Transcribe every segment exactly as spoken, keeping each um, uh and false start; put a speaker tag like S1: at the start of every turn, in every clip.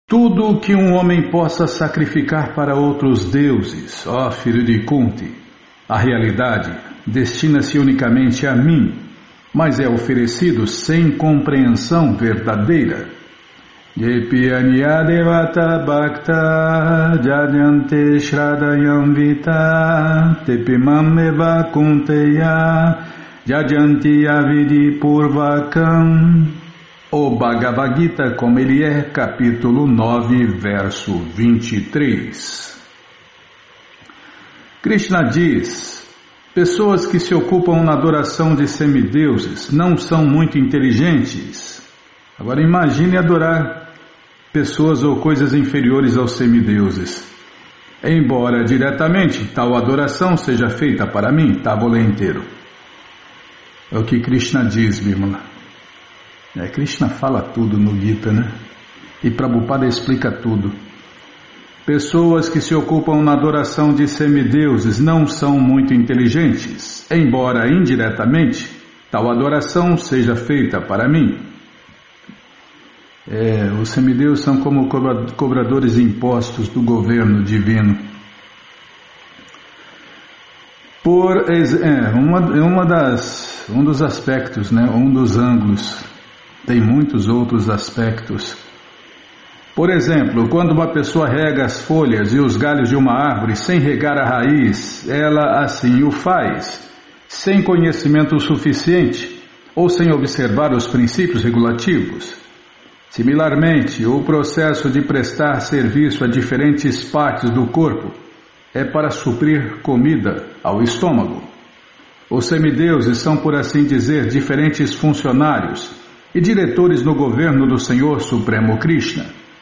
S1: Tudo o que um homem possa sacrificar para outros deuses, ó filho de Kunti, a realidade destina-se unicamente a mim, mas é oferecido sem compreensão verdadeira. Yepiyanya devata bhakta jajante shradayam vita tepimam eva kunteya jajanti avidi purvakam. O Bhagavad Gita, como ele é, capítulo nove, verso vinte e três. Krishna diz: pessoas que se ocupam na adoração de semideuses não são muito inteligentes. Agora imagine adorar pessoas ou coisas inferiores aos semideuses. Embora diretamente tal adoração seja feita para mim, tá, vou ler inteiro. É o que Krishna diz, Bimala. É, Krishna fala tudo no Gita, né? E Prabhupada explica tudo. Pessoas que se ocupam na adoração de semideuses não são muito inteligentes, embora indiretamente tal adoração seja feita para mim. É, os semideuses são como cobradores de impostos do governo divino. Por é, uma, uma das, um dos aspectos, né? Um dos ângulos. Tem muitos outros aspectos. Por exemplo, quando uma pessoa rega as folhas e os galhos de uma árvore sem regar a raiz, ela assim o faz, sem conhecimento suficiente ou sem observar os princípios regulativos. Similarmente, o processo de prestar serviço a diferentes partes do corpo é para suprir comida ao estômago. Os semideuses são, por assim dizer, diferentes funcionários e diretores no governo do Senhor Supremo Krishna.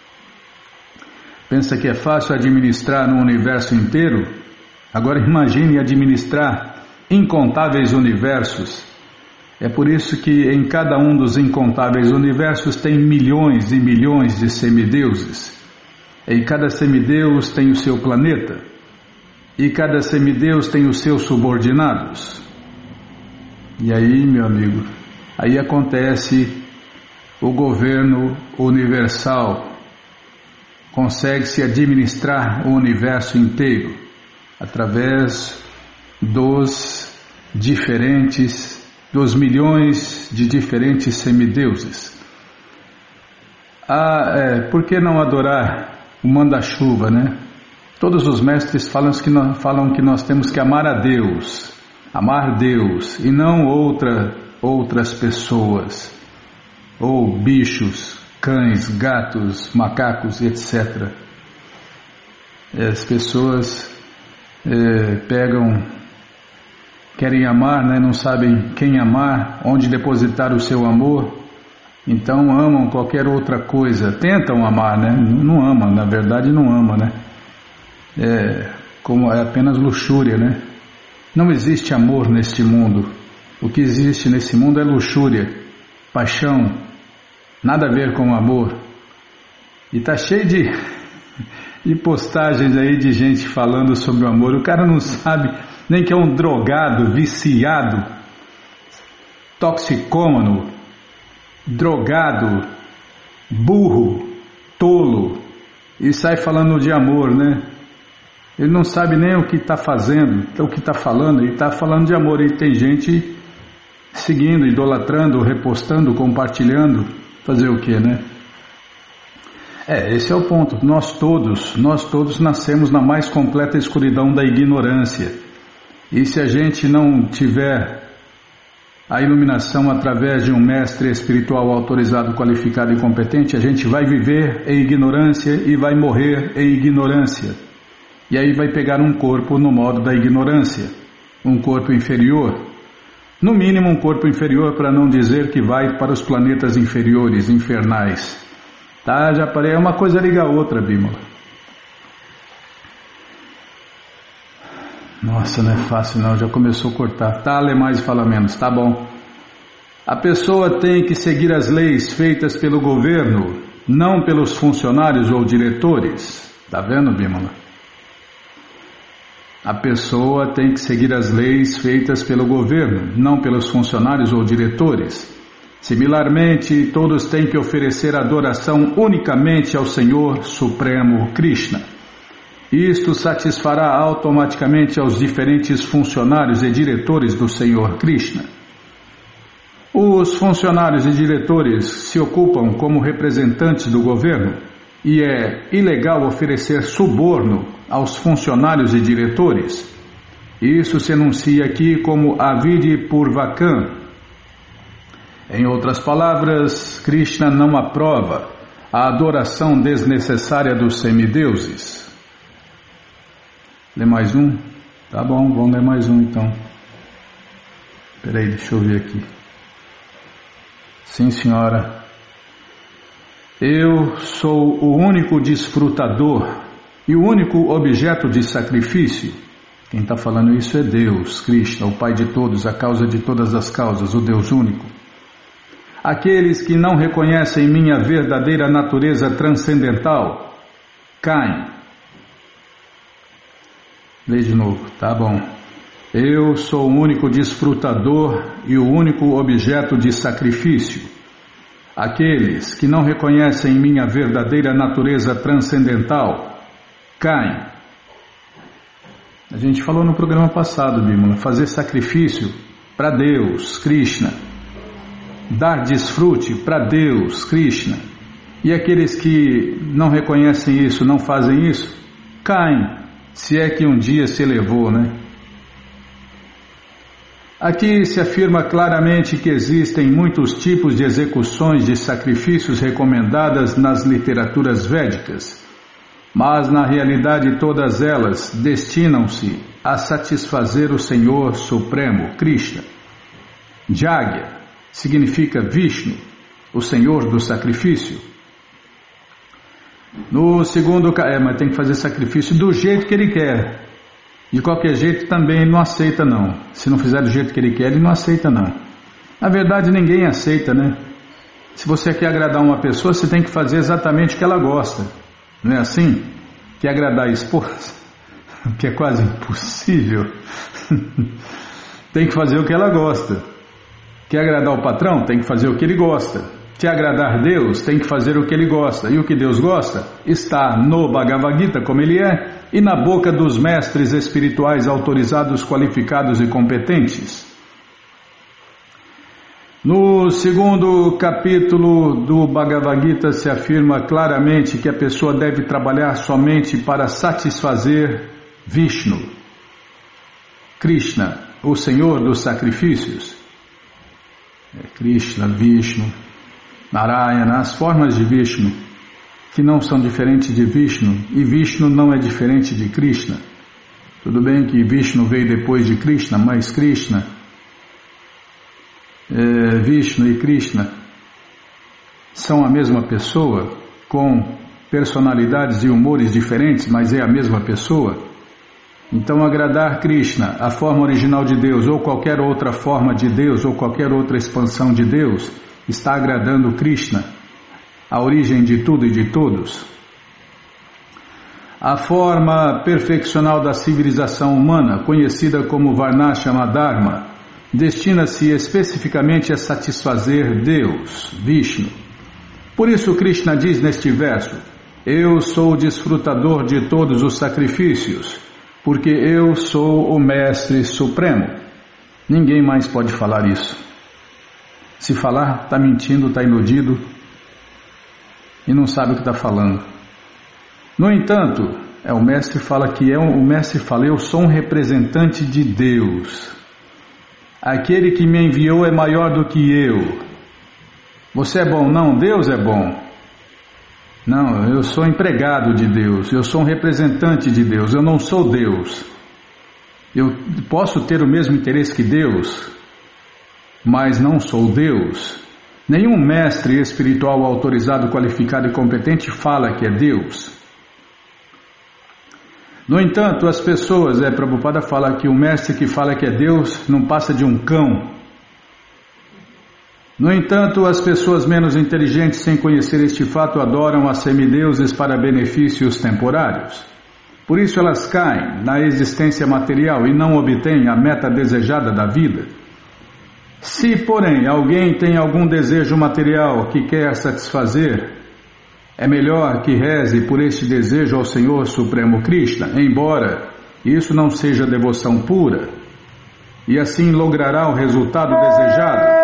S1: Pensa que é fácil administrar no universo inteiro? Agora imagine administrar incontáveis universos. É por isso que em cada um dos incontáveis universos tem milhões e milhões de semideuses. E cada semideus tem o seu planeta. E cada semideus tem os seus subordinados. E aí, meu amigo, aí acontece o governo universal, consegue-se administrar o universo inteiro através dos diferentes, dos milhões de diferentes semideuses. Ah, é, por que não adorar o manda-chuva, né? Todos os mestres falam que, nós, falam que nós temos que amar a Deus, amar Deus e não outra, outras pessoas, ou bichos, cães, gatos, macacos, etcétera. As pessoas é, pegam, querem amar, né, não sabem quem amar, onde depositar o seu amor, então amam qualquer outra coisa, tentam amar, né, não, não ama, na verdade não ama, né, é, como é apenas luxúria, né, não existe amor neste mundo, o que existe nesse mundo é luxúria, paixão, nada a ver com o amor. E tá cheio de, de postagens aí de gente falando sobre o amor. O cara não sabe nem que é um drogado, viciado, toxicômano, drogado, burro, tolo, e sai falando de amor, né? Ele não sabe nem o que está fazendo, o que está falando, e está falando de amor. E tem gente seguindo, idolatrando, repostando, compartilhando. Fazer o que, né? É, esse é o ponto. Nós todos, nós todos nascemos na mais completa escuridão da ignorância. E se a gente não tiver a iluminação através de um mestre espiritual autorizado, qualificado e competente, a gente vai viver em ignorância e vai morrer em ignorância. E aí vai pegar um corpo no modo da ignorância, um corpo inferior. No mínimo um corpo inferior, para não dizer que vai para os planetas inferiores, infernais. Tá, já parei, é uma coisa liga a outra, Bímola. Nossa, não é fácil não, já começou a cortar. Tá, lê mais e fala menos, tá bom. A pessoa tem que seguir as leis feitas pelo governo, não pelos funcionários ou diretores. Tá vendo, Bímola? A pessoa tem que seguir as leis feitas pelo governo, não pelos funcionários ou diretores. Similarmente, todos têm que oferecer adoração unicamente ao Senhor Supremo Krishna. Isto satisfará automaticamente aos diferentes funcionários e diretores do Senhor Krishna. Os funcionários e diretores se ocupam como representantes do governo e é ilegal oferecer suborno aos funcionários e diretores. Isso se enuncia aqui como Avidi Purvakam. Em outras palavras, Krishna não aprova a adoração desnecessária dos semideuses. Lê mais um? Tá bom, vamos ler mais um então. Espera aí, deixa eu ver aqui. Sim, senhora. Eu sou o único desfrutador e o único objeto de sacrifício. Quem está falando isso é Deus, Krishna, o Pai de todos, a causa de todas as causas, o Deus único. Aqueles que não reconhecem minha verdadeira natureza transcendental caem. Lê de novo, tá bom. Eu sou o único desfrutador e o único objeto de sacrifício. Aqueles que não reconhecem minha verdadeira natureza transcendental caem. A gente falou no programa passado, Bímola, fazer sacrifício para Deus, Krishna. Dar desfrute para Deus, Krishna. E aqueles que não reconhecem isso, não fazem isso, caem, se é que um dia se elevou, né? Aqui se afirma claramente que existem muitos tipos de execuções de sacrifícios recomendadas nas literaturas védicas, mas na realidade todas elas destinam-se a satisfazer o Senhor Supremo, Krishna. Jagya significa Vishnu, o Senhor do sacrifício. No segundo, é, mas tem que fazer sacrifício do jeito que ele quer. De qualquer jeito também não aceita não. Se não fizer do jeito que ele quer, ele não aceita não. Na verdade ninguém aceita, né? Se você quer agradar uma pessoa, você tem que fazer exatamente o que ela gosta. Não é assim? Quer agradar a esposa? Que é quase impossível. Tem que fazer o que ela gosta. Quer agradar o patrão? Tem que fazer o que ele gosta. Quer agradar Deus? Tem que fazer o que ele gosta. E o que Deus gosta está no Bhagavad Gita, como ele é, e na boca dos mestres espirituais autorizados, qualificados e competentes. No segundo capítulo do Bhagavad Gita se afirma claramente que a pessoa deve trabalhar somente para satisfazer Vishnu, Krishna, o Senhor dos sacrifícios. É Krishna, Vishnu, Narayana, as formas de Vishnu, que não são diferentes de Vishnu, e Vishnu não é diferente de Krishna. Tudo bem que Vishnu veio depois de Krishna, mas Krishna, é, Vishnu e Krishna são a mesma pessoa, com personalidades e humores diferentes, mas é a mesma pessoa. Então agradar Krishna, a forma original de Deus, ou qualquer outra forma de Deus, ou qualquer outra expansão de Deus, está agradando Krishna, a origem de tudo e de todos. A forma perfeccional da civilização humana, conhecida como Varnashrama Dharma, destina-se especificamente a satisfazer Deus, Vishnu. Por isso Krishna diz neste verso: eu sou o desfrutador de todos os sacrifícios, porque eu sou o Mestre Supremo. Ninguém mais pode falar isso. Se falar, está mentindo, está iludido e não sabe o que está falando. No entanto, é, o mestre fala que é um, o mestre fala, eu sou um representante de Deus. Aquele que me enviou é maior do que eu. Você é bom? Não, Deus é bom. Não, eu sou empregado de Deus, eu sou um representante de Deus, eu não sou Deus. Eu posso ter o mesmo interesse que Deus, mas não sou Deus. Nenhum mestre espiritual autorizado, qualificado e competente fala que é Deus. No entanto, as pessoas, é, Prabhupada fala que o mestre que fala que é Deus não passa de um cão. No entanto, as pessoas menos inteligentes, sem conhecer este fato, adoram a semideuses para benefícios temporários. Por isso elas caem na existência material e não obtêm a meta desejada da vida. Se, porém, alguém tem algum desejo material que quer satisfazer, é melhor que reze por este desejo ao Senhor Supremo Krishna, embora isso não seja devoção pura, e assim logrará o resultado desejado.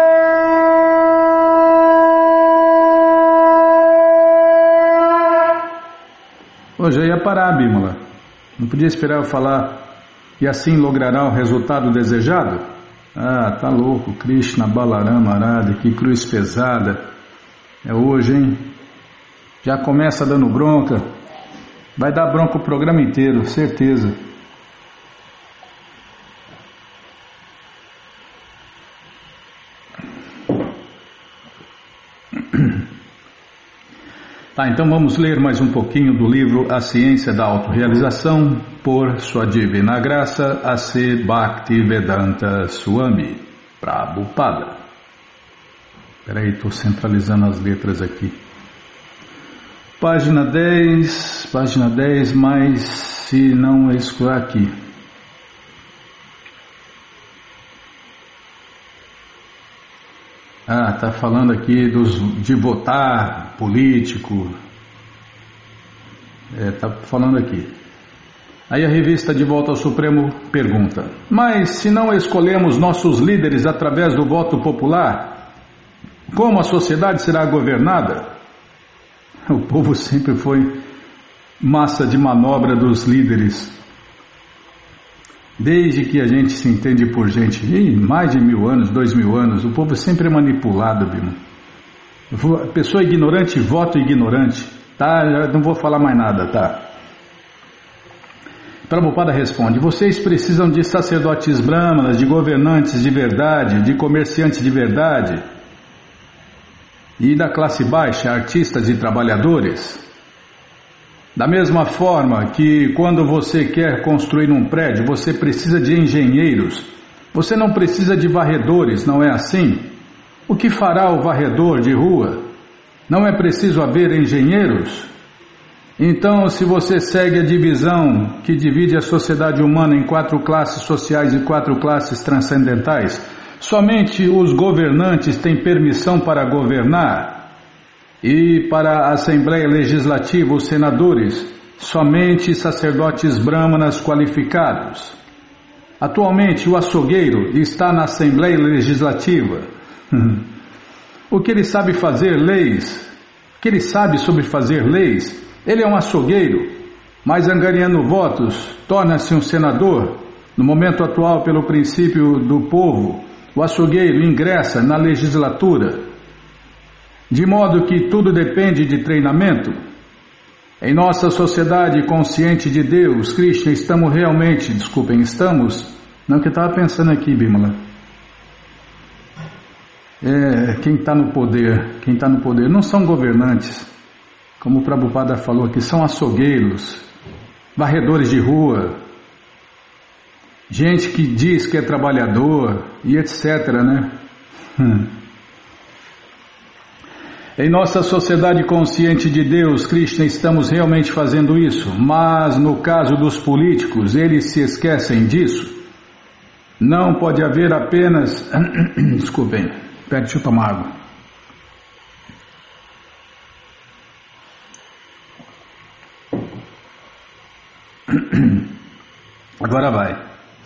S1: Hoje eu ia parar, Bímola. Não podia esperar eu falar e assim logrará o resultado desejado? Ah, tá louco, Krishna, Balarama, Arada, que cruz pesada. É hoje, hein? Já começa dando bronca. Vai dar bronca o programa inteiro, certeza. Tá, então vamos ler mais um pouquinho do livro A Ciência da Autorrealização, por Sua Divina Graça, A C. Bhaktivedanta Swami Prabhupada. Espera aí, estou centralizando as letras aqui. Página dez, página dez, mas se não excluir aqui. Ah, está falando aqui dos, de votar político. Está é, falando aqui. Aí a revista De Volta ao Supremo pergunta: mas se não escolhemos nossos líderes através do voto popular, como a sociedade será governada? O povo sempre foi massa de manobra dos líderes. Desde que a gente se entende por gente, e mais de mil anos, dois mil anos, o povo sempre é manipulado, Bima. Pessoa ignorante, voto ignorante, tá? Eu não vou falar mais nada, tá? Prabhupada responde: vocês precisam de sacerdotes brahmanas, de governantes de verdade, de comerciantes de verdade, e da classe baixa, artistas e trabalhadores. Da mesma forma que quando você quer construir um prédio, você precisa de engenheiros. Você não precisa de varredores, não é assim? O que fará o varredor de rua? Não é preciso haver engenheiros? Então, se você segue a divisão que divide a sociedade humana em quatro classes sociais e quatro classes transcendentais, somente os governantes têm permissão para governar? E para a Assembleia Legislativa, os senadores, somente sacerdotes brahmanas qualificados. Atualmente, o açougueiro está na Assembleia Legislativa. O que ele sabe fazer leis? O que ele sabe sobre fazer leis? Ele é um açougueiro, mas angariando votos, torna-se um senador. No momento atual, pelo princípio do povo, o açougueiro ingressa na legislatura. De modo que tudo depende de treinamento. Em nossa sociedade consciente de Deus, Krishna, estamos realmente, desculpem, estamos, não que eu estava pensando aqui, Bimala, é, quem está no poder, quem está no poder, não são governantes, como o Prabhupada falou aqui, são açougueiros, varredores de rua, gente que diz que é trabalhador e etc, né? Hum. Em nossa sociedade consciente de Deus, Krishna, estamos realmente fazendo isso, mas no caso dos políticos, eles se esquecem disso. Não pode haver apenas... Desculpem, pera, deixa eu tomar água. Agora vai.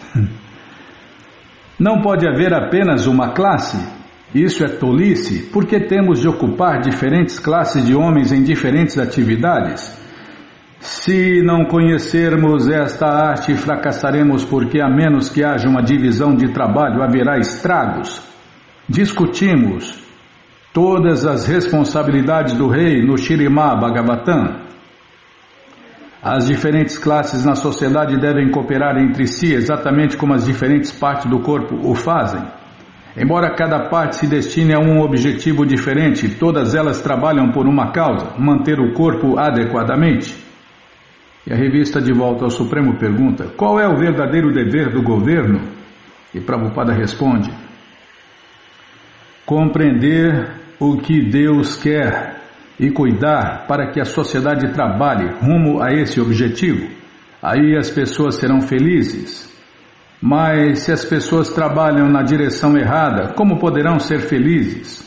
S1: Não pode haver apenas uma classe. Isso é tolice, porque temos de ocupar diferentes classes de homens em diferentes atividades. Se não conhecermos esta arte, fracassaremos, porque a menos que haja uma divisão de trabalho, haverá estragos. Discutimos todas as responsabilidades do rei no Śrīmad Bhagavatam. As diferentes classes na sociedade devem cooperar entre si, exatamente como as diferentes partes do corpo o fazem. Embora cada parte se destine a um objetivo diferente, todas elas trabalham por uma causa, manter o corpo adequadamente. E a revista De Volta ao Supremo pergunta: qual é o verdadeiro dever do governo? E Prabhupada responde: compreender o que Deus quer e cuidar para que a sociedade trabalhe rumo a esse objetivo. Aí as pessoas serão felizes. Mas se as pessoas trabalham na direção errada, como poderão ser felizes?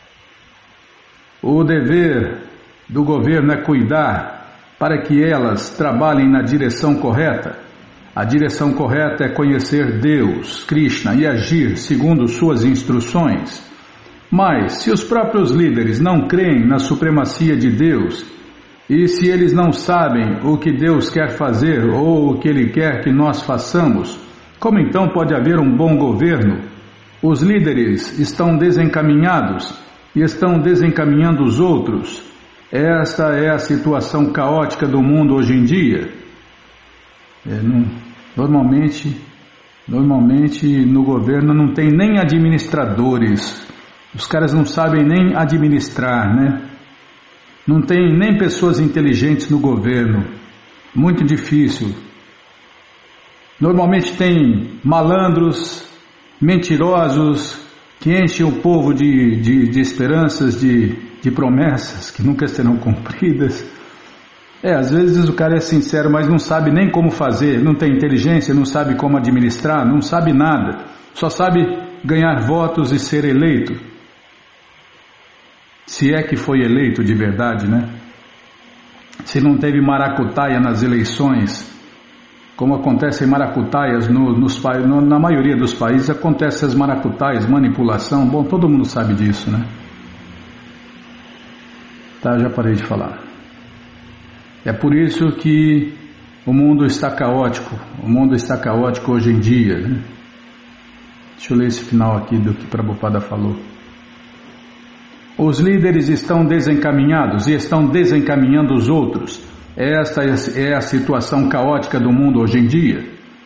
S1: O dever do governo é cuidar para que elas trabalhem na direção correta. A direção correta é conhecer Deus, Krishna, e agir segundo suas instruções. Mas, se os próprios líderes não creem na supremacia de Deus, e se eles não sabem o que Deus quer fazer ou o que Ele quer que nós façamos, como então pode haver um bom governo? Os líderes estão desencaminhados e estão desencaminhando os outros. Esta é a situação caótica do mundo hoje em dia. É, não, normalmente, normalmente no governo não tem nem administradores. Os caras não sabem nem administrar, né? Não tem nem pessoas inteligentes no governo. Muito difícil. Normalmente tem malandros, mentirosos, que enchem o povo de, de, de esperanças, de, de promessas que nunca serão cumpridas. É, às vezes o cara é sincero, mas não sabe nem como fazer, não tem inteligência, não sabe como administrar, não sabe nada. Só sabe ganhar votos e ser eleito. Se é que foi eleito de verdade, né? Se não teve maracutaia nas eleições, como acontece em maracutaias no, nos, no, na maioria dos países, acontece as maracutaias, manipulação, bom, todo mundo sabe disso, né? Tá, já parei de falar. É por isso que o mundo está caótico, o mundo está caótico hoje em dia, né? Deixa eu ler esse final aqui do que Prabhupada falou. Os líderes estão desencaminhados e estão desencaminhando os outros. Esta é a situação caótica do mundo hoje em dia.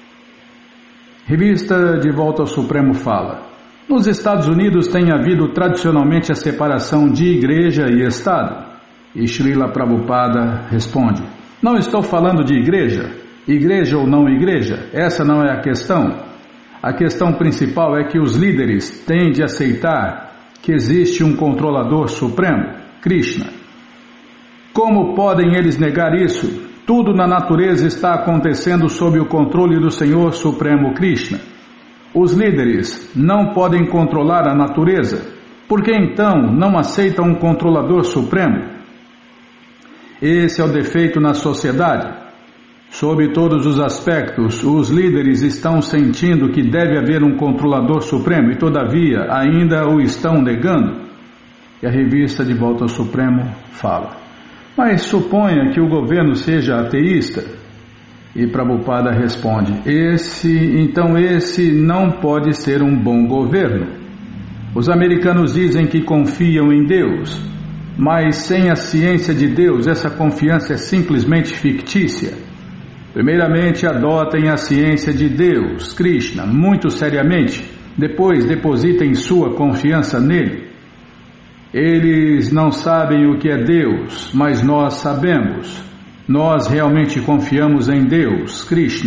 S1: Revista De Volta ao Supremo fala: nos Estados Unidos tem havido tradicionalmente a separação de igreja e Estado. E Srila Prabhupada responde: não estou falando de igreja, igreja ou não igreja, essa não é a questão. A questão principal é que os líderes têm de aceitar que existe um controlador supremo, Krishna. Como podem eles negar isso? Tudo na natureza está acontecendo sob o controle do Senhor Supremo Krishna. Os líderes não podem controlar a natureza, porque então não aceitam um controlador supremo. Esse é o defeito na sociedade. Sob todos os aspectos, os líderes estão sentindo que deve haver um controlador supremo e, todavia, ainda o estão negando. E a revista De Volta ao Supremo fala: mas suponha que o governo seja ateísta. E Prabhupada responde: esse, então esse não pode ser um bom governo. Os americanos dizem que confiam em Deus, mas sem a ciência de Deus, essa confiança é simplesmente fictícia. Primeiramente, adotem a ciência de Deus, Krishna, muito seriamente. Depois, depositem sua confiança nele. Eles não sabem o que é Deus, mas nós sabemos. Nós realmente confiamos em Deus, Krishna.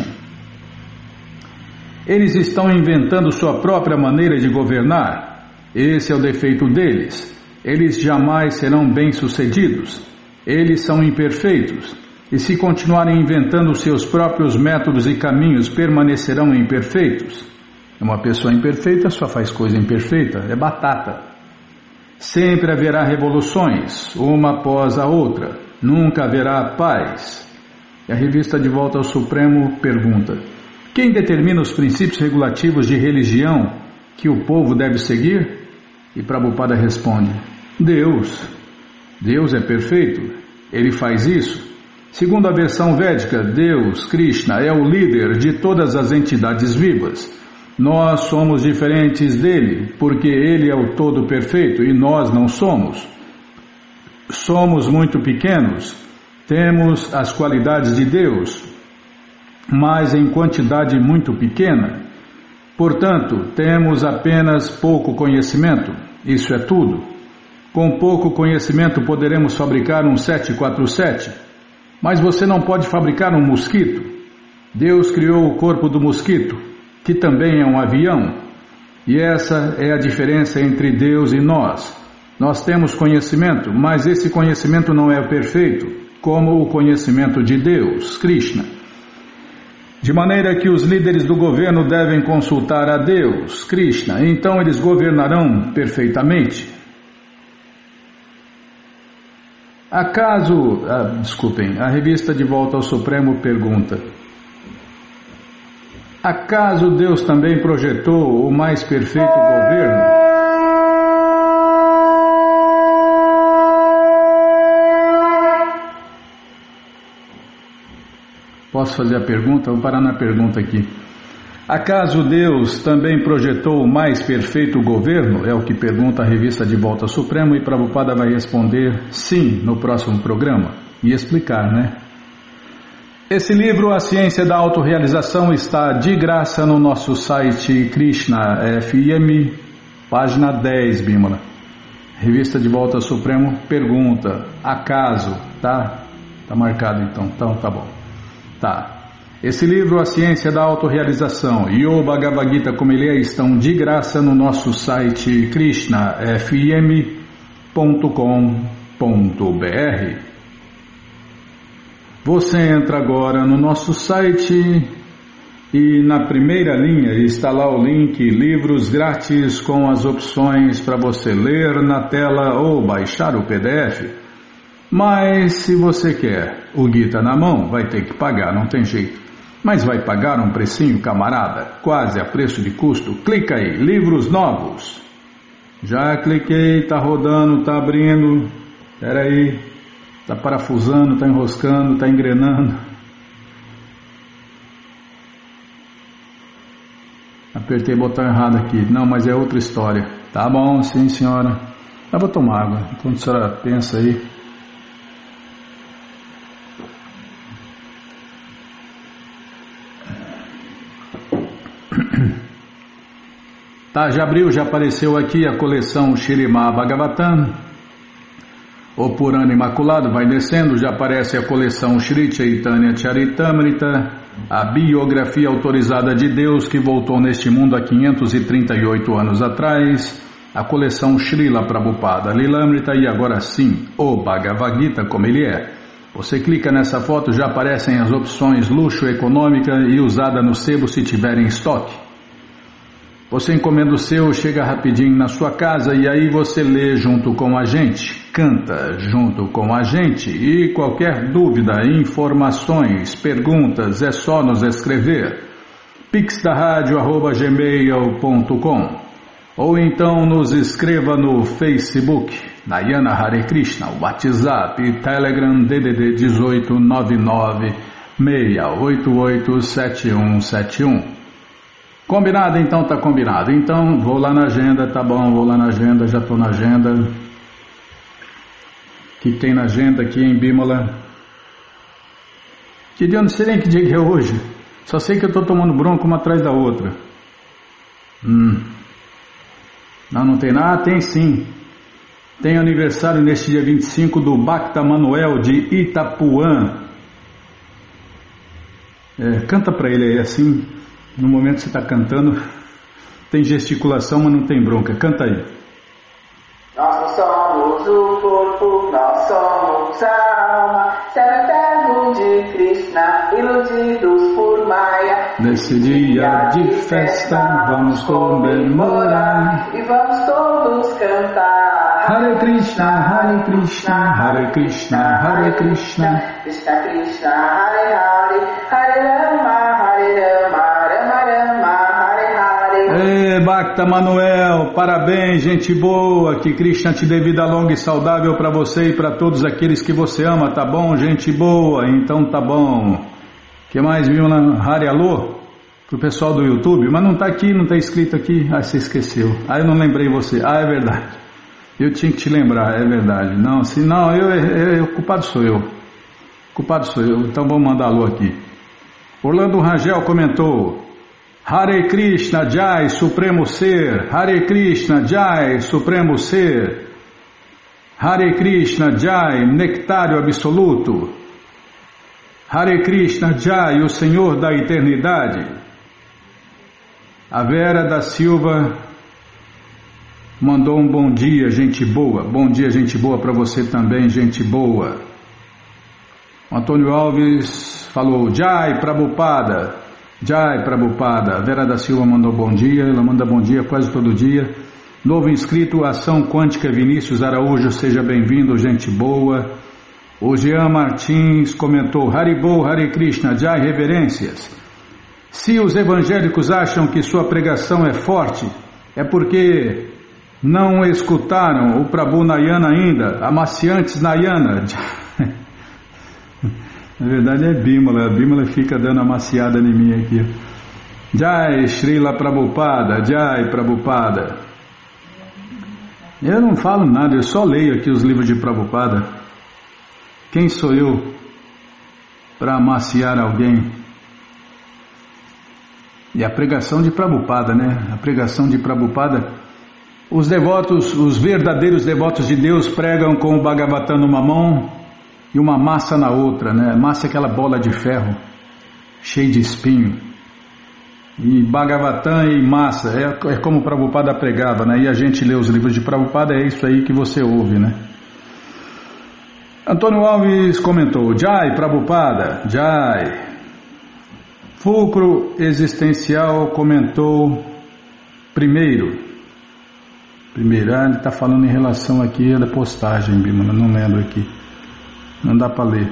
S1: Eles estão inventando sua própria maneira de governar. Esse é o defeito deles. Eles jamais serão bem-sucedidos. Eles são imperfeitos. E se continuarem inventando seus próprios métodos e caminhos, permanecerão imperfeitos. Uma pessoa imperfeita só faz coisa imperfeita, é batata. Sempre haverá revoluções, uma após a outra. Nunca haverá paz. E a revista De Volta ao Supremo pergunta: quem determina os princípios regulativos de religião que o povo deve seguir? E Prabhupada responde: Deus. Deus é perfeito, Ele faz isso. Segundo a versão védica, Deus, Krishna, é o líder de todas as entidades vivas. Nós somos diferentes dele, porque ele é o todo perfeito e nós não somos. Somos muito pequenos, temos as qualidades de Deus, mas em quantidade muito pequena. Portanto, temos apenas pouco conhecimento, isso é tudo. Com pouco conhecimento poderemos fabricar um sete quatro sete. Mas você não pode fabricar um mosquito. Deus criou o corpo do mosquito, que também é um avião. E essa é a diferença entre Deus e nós. Nós temos conhecimento, mas esse conhecimento não é perfeito, como o conhecimento de Deus, Krishna. De maneira que os líderes do governo devem consultar a Deus, Krishna, então eles governarão perfeitamente. Acaso, ah, desculpem, a revista De Volta ao Supremo pergunta: acaso Deus também projetou o mais perfeito governo? Posso fazer a pergunta? Vou parar na pergunta aqui. Acaso Deus também projetou o mais perfeito governo? É o que pergunta a revista De Volta ao Supremo, e Prabhupada vai responder sim no próximo programa e explicar, né? Esse livro, A Ciência da Autorrealização, está de graça no nosso site Krishna F M, página dez, Bímola. Revista De Volta ao Supremo pergunta: acaso? Tá? Tá marcado então, então tá bom. Tá. Esse livro, A Ciência da Autorrealização, e o Bhagavad Gita como ele é, estão de graça no nosso site krishna f m ponto com ponto b r. Você entra agora no nosso site e na primeira linha está lá o link Livros Grátis, com as opções para você ler na tela ou baixar o P D F. Mas se você quer o Gita na mão, vai ter que pagar, não tem jeito. Mas vai pagar um precinho, camarada, quase a preço de custo. Clica aí, livros novos. Já cliquei, tá rodando, tá abrindo. Espera aí, tá parafusando, tá enroscando, tá engrenando. Apertei o botão errado aqui. Não, mas é outra história. Tá bom, sim senhora. Eu vou tomar água, enquanto a senhora pensa aí. Tá, já abriu, já apareceu aqui a coleção Śrīmad Bhagavatam, o Purana Imaculado, vai descendo, já aparece a coleção Shri Chaitanya Charitamrita, a biografia autorizada de Deus que voltou neste mundo há quinhentos e trinta e oito anos atrás, a coleção Srila Prabhupada Lilamrita e agora sim, o Bhagavad Gita como ele é. Você clica nessa foto, já aparecem as opções luxo, econômica e usada no sebo se tiver em estoque. Você encomenda o seu, chega rapidinho na sua casa e aí você lê junto com a gente, canta junto com a gente, e qualquer dúvida, informações, perguntas, é só nos escrever. pix da rádio arroba gmail ponto com ou então nos escreva no Facebook, Nayana Hare Krishna, WhatsApp e Telegram D D D dezoito nove nove seis oito oito sete um sete um. Combinado? Então tá combinado. Então vou lá na agenda, tá bom, vou lá na agenda, já tô na agenda. O que tem na agenda aqui em Bímola? Que dia, não sei nem que dia que é hoje. Só sei que eu tô tomando bronca uma atrás da outra. Hum. Não, não tem nada? Ah, tem sim. Tem aniversário neste dia vinte e cinco do Bhakta Manuel de Itapuã. É, canta pra ele aí assim. No momento que você está cantando, tem gesticulação, mas não tem bronca. Canta aí.
S2: Nós somos o corpo, nós somos a alma, servos de Krishna, iludidos por Maya.
S1: Nesse dia de festa, vamos comemorar
S2: e vamos todos cantar.
S1: Hare Krishna, Hare Krishna, Hare Krishna, Hare Krishna,
S2: Krishna Krishna, Hare Hare, Hare Rama, Hare Rama.
S1: Ê, Bhakta Manuel, parabéns, gente boa, que Krishna te dê vida longa e saudável para você e para todos aqueles que você ama, tá bom, gente boa? Então tá bom. Que mais, viu na Hare Alô? Pro pessoal do YouTube, mas não tá aqui, não tá escrito aqui. Ah, você esqueceu. Ah, eu não lembrei você. Ah, é verdade. Eu tinha que te lembrar, é verdade. Não, se não, eu, eu, eu, o culpado sou eu. O culpado sou eu, então vamos mandar alô aqui. Orlando Rangel comentou: Hare Krishna Jai, Supremo Ser, Hare Krishna Jai, Supremo Ser, Hare Krishna Jai, Nectário Absoluto, Hare Krishna Jai, o Senhor da Eternidade. A Vera da Silva mandou um bom dia, gente boa. Bom dia, gente boa, para você também, gente boa. O Antônio Alves falou: Jai, Prabhupada. Jai Prabhupada. Vera da Silva mandou bom dia, ela manda bom dia quase todo dia. Novo inscrito, Ação Quântica Vinícius Araújo, seja bem-vindo, gente boa. O Jean Martins comentou, Haribol, Hare Krishna, Jai, reverências. Se os evangélicos acham que sua pregação é forte, é porque não escutaram o Prabhu Nayana ainda, amaciantes Nayana. Na verdade é Bímola, a Bímola fica dando amaciada em mim aqui. Jai, Srila Prabhupada, Jai Prabhupada. Eu não falo nada, eu só leio aqui os livros de Prabhupada. Quem sou eu para amaciar alguém? E a pregação de Prabhupada, né? A pregação de Prabhupada, os devotos, os verdadeiros devotos de Deus pregam com o Bhagavatam numa mão e uma massa na outra, né? Massa é aquela bola de ferro, cheia de espinho. E Bhagavatam e massa, é, é como Prabhupada pregava, né? E a gente lê os livros de Prabhupada, é isso aí que você ouve, né? Antônio Alves comentou, Jai Prabhupada, Jai. Fulcro Existencial comentou primeiro. Primeiro, ah, ele está falando em relação aqui da postagem, Bimana, não lembro aqui. Não dá para ler.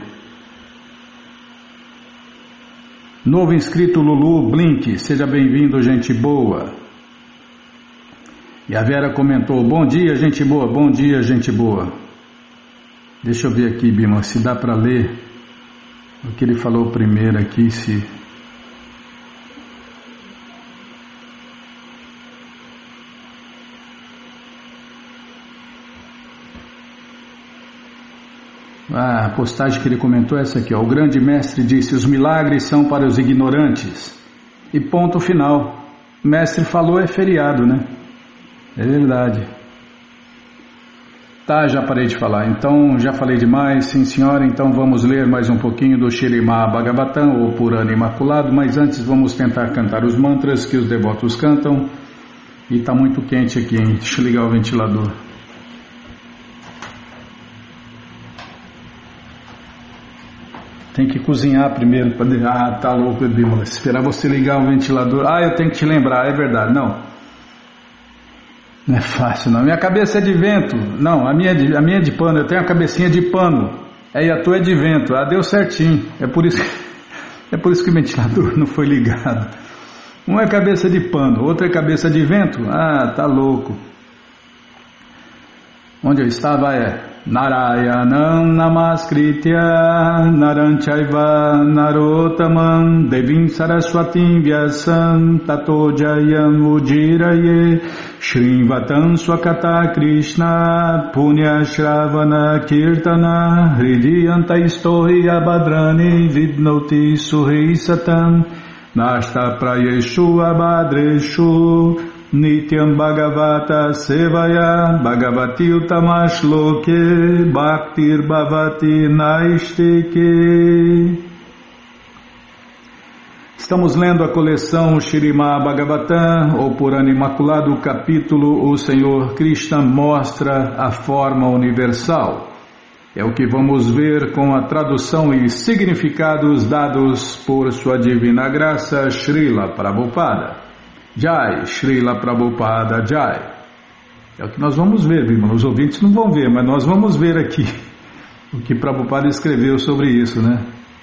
S1: Novo inscrito Lulu Blink, seja bem-vindo, gente boa. E a Vera comentou, bom dia, gente boa, bom dia, gente boa. Deixa eu ver aqui, Bima, se dá para ler o que ele falou primeiro aqui, se... Ah, a postagem que ele comentou é essa aqui, ó. O grande mestre disse, os milagres são para os ignorantes. E ponto final. O mestre falou, é feriado, né? É verdade. Tá, já parei de falar. Então, já falei demais, sim senhora. Então vamos ler mais um pouquinho do Śrīmad Bhagavatam, ou Purana Imaculado. Mas antes vamos tentar cantar os mantras que os devotos cantam. E tá muito quente aqui, hein? Deixa eu ligar o ventilador. Tem que cozinhar primeiro para... Ah, tá louco, Bímola. Esperar você ligar o ventilador. Ah, eu tenho que te lembrar, é verdade. Não. Não é fácil, não. Minha cabeça é de vento. Não, a minha é de, a minha é de pano. Eu tenho a cabecinha de pano. É, e a tua é de vento. Ah, deu certinho. É por isso que, é por isso que o ventilador não foi ligado. Um é cabeça de pano, outro é cabeça de vento. Ah, tá louco. Onde eu estava é... Narayanam Namaskritya Naranchaiva Narotamam Devim Saraswatim Vyasam Tato Jayam Ujiraye Shrinvatam Swakata Krishna Punya Shravana Kirtana Hridiyanta Istohi Abhadrani Vidnoti Suhi Satam Nashta Prayeshu Abhadreshu Nityam Bhagavata Sevaya Bhagavati Utamashloke Bhaktir Bhavati Naistike. Estamos lendo a coleção Śrīmad Bhagavatam, ou Purana Imaculado, capítulo O Senhor Krishna mostra a forma universal. É o que vamos ver com a tradução e significados dados por sua divina graça, Srila Prabhupada. Jai, Srila Prabhupada, Jai. É o que nós vamos ver, Bimala. Os ouvintes não vão ver, mas nós vamos ver aqui o que Prabhupada escreveu sobre isso, né?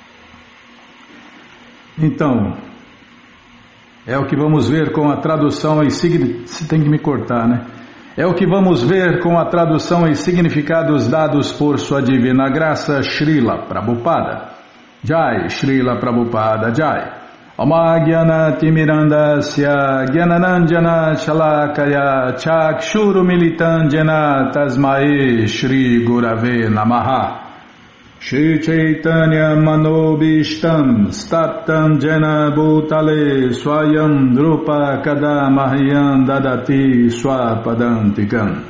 S1: Então, é o que vamos ver com a tradução e significados. Você tem que me cortar, né? É o que vamos ver com a tradução e significados dados por sua divina graça, Srila Prabhupada. Jai, Srila Prabhupada, Jai. Amagyana Timirandasya Gyananandjana Shalakaya Chakshuru Militandjana Tasmae Shri Gurave Namaha Shri Chaitanya Manobishtam Staptam Jena Bhutale Swayam Drupa Kadamahyam Dadati Swapadantikam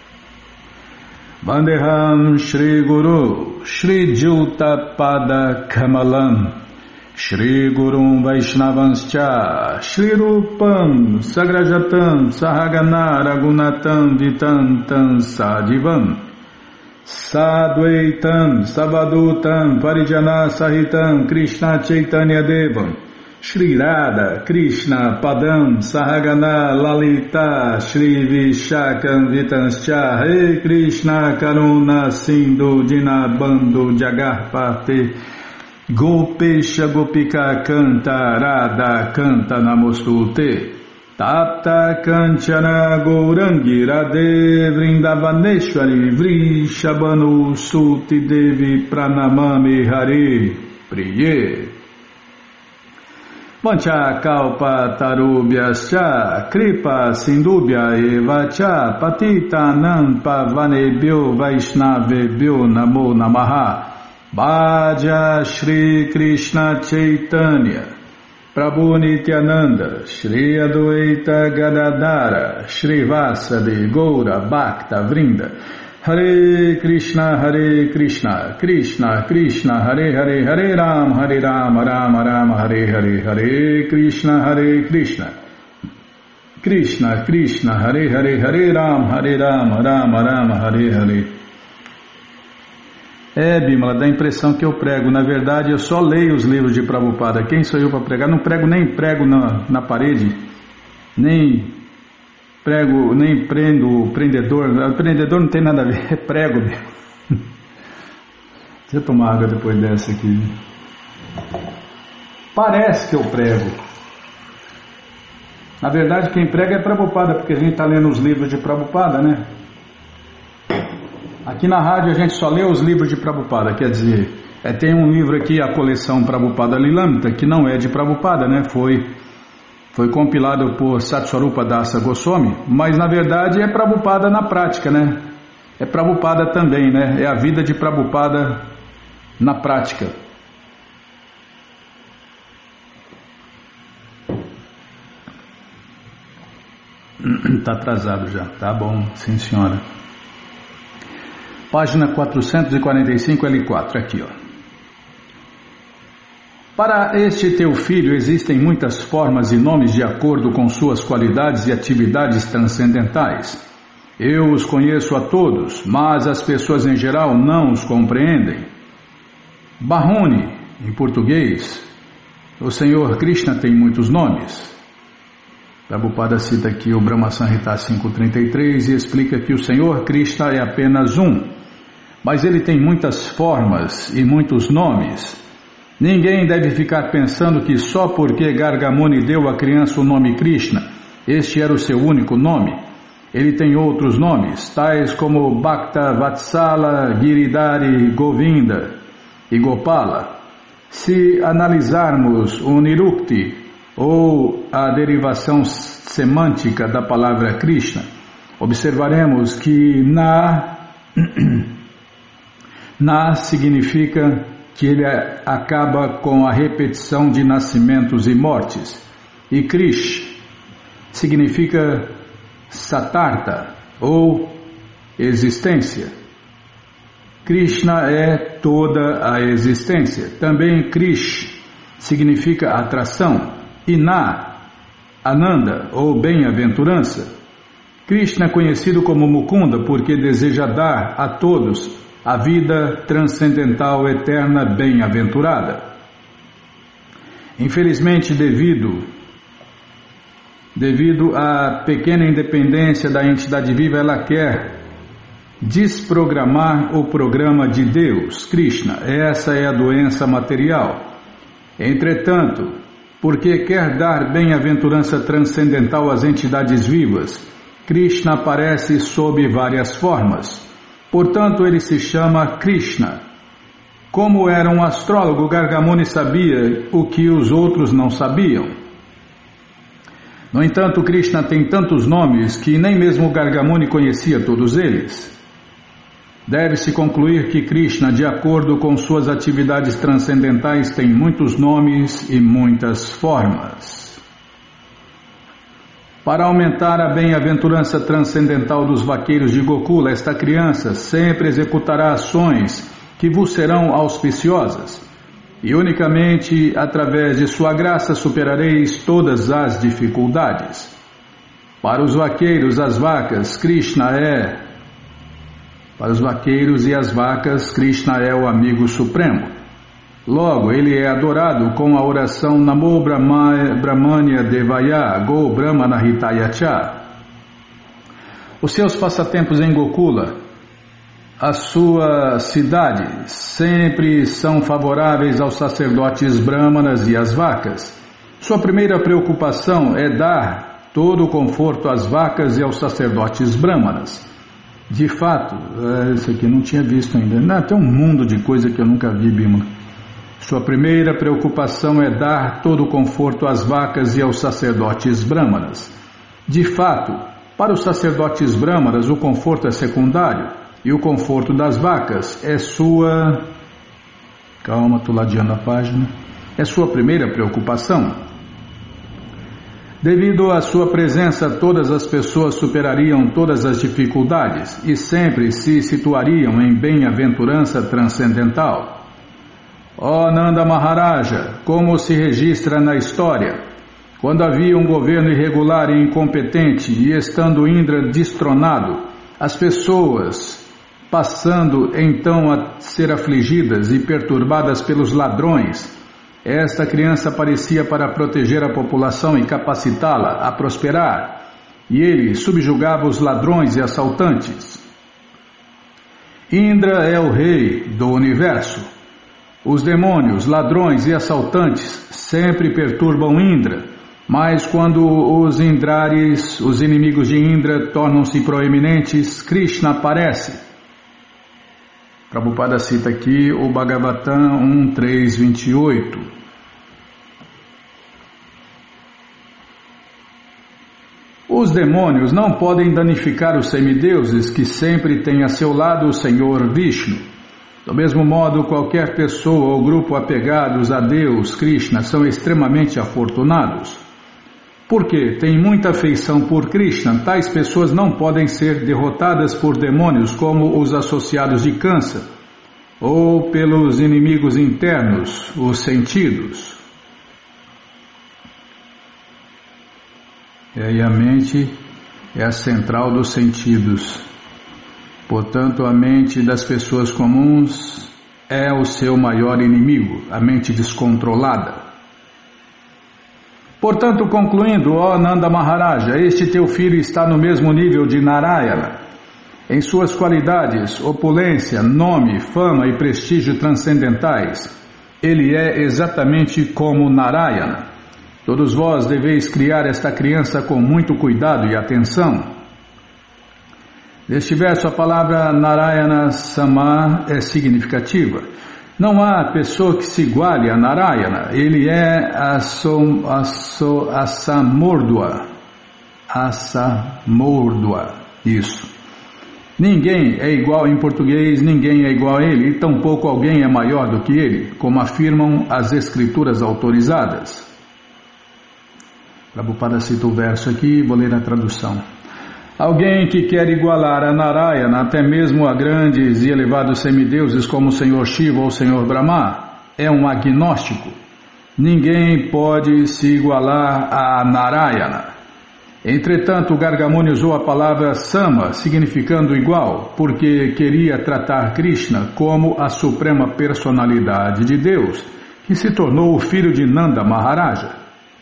S1: Vandeham Shri Guru Shri Juta Pada Kamalam Shri Gurum Vaishnavanscha Shri Rupam Sagrajatam Sahagana Ragunatam Vitantam Sadivam Sadvaitam Savadutam Parijana Sahitam Krishna Chaitanya Devam Shri Radha Krishna Padam Sahagana Lalita Shri Vishakam Vitanscha Hare Krishna Karuna Sindhu Dinabando Jagarpate Gopesha Gopika Canta Radha Canta Namostute Tapta Kanchana Gourangi Radhe Vrindavaneshwari Vrishabhanu Suti Devi Pranamami Hare Priye Vancha Kalpa Tarubhyascha Kripa Sindubhya Evacha Patita Nam Pavanebhyo Vaishnavebhyo Namo Namaha Bhaja Shri Krishna Chaitanya Prabhu Nityananda Shri Adwaita Gadadara Shri Vasadi Goura Bhakta Vrinda Hare Krishna Hare Krishna Krishna Krishna Hare Hare Hare Ram Hare Ram Ram Ram Hare Hare Hare Krishna Hare Krishna Krishna Krishna Hare Hare Hare Ram Hare Ram Ram Ram Hare Hare. É, Bimala, dá a impressão que eu prego. Na verdade, eu só leio os livros de Prabhupada. Quem sou eu para pregar? Não prego nem prego na, na parede, nem prego, nem prendo o prendedor. O prendedor não tem nada a ver, é prego mesmo. Deixa eu tomar água depois dessa aqui. Parece que eu prego. Na verdade, quem prega é Prabhupada, porque a gente está lendo os livros de Prabhupada, né? Aqui na rádio a gente só lê os livros de Prabhupada, quer dizer, é, tem um livro aqui, a coleção Prabhupada Lilamrita, que não é de Prabhupada, né? Foi, foi compilado por Satswarupa Dasa Goswami, mas na verdade é Prabhupada na prática, né? É Prabhupada também, né? É a vida de Prabhupada na prática. Está atrasado já, tá bom, sim senhora. Página quatrocentos e quarenta e cinco, L quatro, aqui ó. Para este teu filho existem muitas formas e nomes de acordo com suas qualidades e atividades transcendentais. Eu os conheço a todos, mas as pessoas em geral não os compreendem. Bahuni, em português, o Senhor Krishna tem muitos nomes. Prabhupada cita aqui o Brahma Samhita cinco trinta e três e explica que o Senhor Krishna é apenas um, mas ele tem muitas formas e muitos nomes. Ninguém deve ficar pensando que só porque Gargamuni deu à criança o nome Krishna, este era o seu único nome. Ele tem outros nomes, tais como Bhakta Vatsala, Giridhari, Govinda e Gopala. Se analisarmos o Nirukti, ou a derivação semântica da palavra Krishna, observaremos que Na, Na significa que ele acaba com a repetição de nascimentos e mortes, e Krish significa Satartha, ou existência. Krishna é toda a existência. Também Krish significa atração, e Na, Ananda, ou bem-aventurança. Krishna é conhecido como Mukunda porque deseja dar a todos a vida transcendental eterna bem-aventurada. Infelizmente, devido, devido à pequena independência da entidade viva, ela quer desprogramar o programa de Deus, Krishna. Essa é a doença material. Entretanto, porque quer dar bem-aventurança transcendental às entidades vivas, Krishna aparece sob várias formas. Portanto, ele se chama Krishna. Como era um astrólogo, Gargamuni sabia o que os outros não sabiam. No entanto, Krishna tem tantos nomes que nem mesmo Gargamuni conhecia todos eles. Deve-se concluir que Krishna, de acordo com suas atividades transcendentais, tem muitos nomes e muitas formas. Para aumentar a bem-aventurança transcendental dos vaqueiros de Gokula, esta criança sempre executará ações que vos serão auspiciosas, e unicamente através de sua graça superareis todas as dificuldades. Para os vaqueiros, as vacas, Krishna é... Para os vaqueiros e as vacas, Krishna é o amigo supremo. Logo, ele é adorado com a oração Namo Brahmanya Devaya Go Brahmana Hitayacha. Os seus passatempos em Gokula, a sua cidade, sempre são favoráveis aos sacerdotes brahmanas e às vacas. Sua primeira preocupação é dar todo o conforto às vacas e aos sacerdotes brahmanas. De fato, isso aqui eu não tinha visto ainda. Não, tem um mundo de coisa que eu nunca vi, Bima. Sua primeira preocupação é dar todo o conforto às vacas e aos sacerdotes brahmanas. De fato, para os sacerdotes brahmanas, o conforto é secundário e o conforto das vacas é sua... Calma, estou ladeando a página. É sua primeira preocupação. Devido à sua presença, todas as pessoas superariam todas as dificuldades e sempre se situariam em bem-aventurança transcendental. Ó Nanda Maharaja, como se registra na história, quando havia um governo irregular e incompetente e estando Indra destronado, as pessoas passando então a ser afligidas e perturbadas pelos ladrões, esta criança aparecia para proteger a população e capacitá-la a prosperar, e ele subjugava os ladrões e assaltantes. Indra é o rei do universo. Os demônios, ladrões e assaltantes sempre perturbam Indra, mas quando os Indraris, os inimigos de Indra, tornam-se proeminentes, Krishna aparece. Prabhupada cita aqui o Bhagavatam um, três, vinte e oito. Os demônios não podem danificar os semideuses que sempre têm a seu lado o Senhor Vishnu. Do mesmo modo, qualquer pessoa ou grupo apegados a Deus, Krishna, são extremamente afortunados. Porque têm muita afeição por Krishna, tais pessoas não podem ser derrotadas por demônios como os associados de câncer, ou pelos inimigos internos, os sentidos. E aí a mente é a central dos sentidos. Portanto, a mente das pessoas comuns é o seu maior inimigo, a mente descontrolada. Portanto, concluindo, ó Nanda Maharaja, este teu filho está no mesmo nível de Narayana. Em suas qualidades, opulência, nome, fama e prestígio transcendentais, ele é exatamente como Narayana. Todos vós deveis criar esta criança com muito cuidado e atenção. Neste verso, a palavra Narayana Sama é significativa. Não há pessoa que se iguale a Narayana. Ele é Asamordua. Asamordua. Isso. Ninguém é igual em português, ninguém é igual a ele, e tampouco alguém é maior do que ele, como afirmam as escrituras autorizadas. Prabhupada cita o verso aqui, vou ler a tradução. Alguém que quer igualar a Narayana, até mesmo a grandes e elevados semideuses como o Senhor Shiva ou o Senhor Brahma, é um agnóstico. Ninguém pode se igualar a Narayana. Entretanto, Gargamuni usou a palavra Sama, significando igual, porque queria tratar Krishna como a suprema personalidade de Deus, que se tornou o filho de Nanda Maharaja.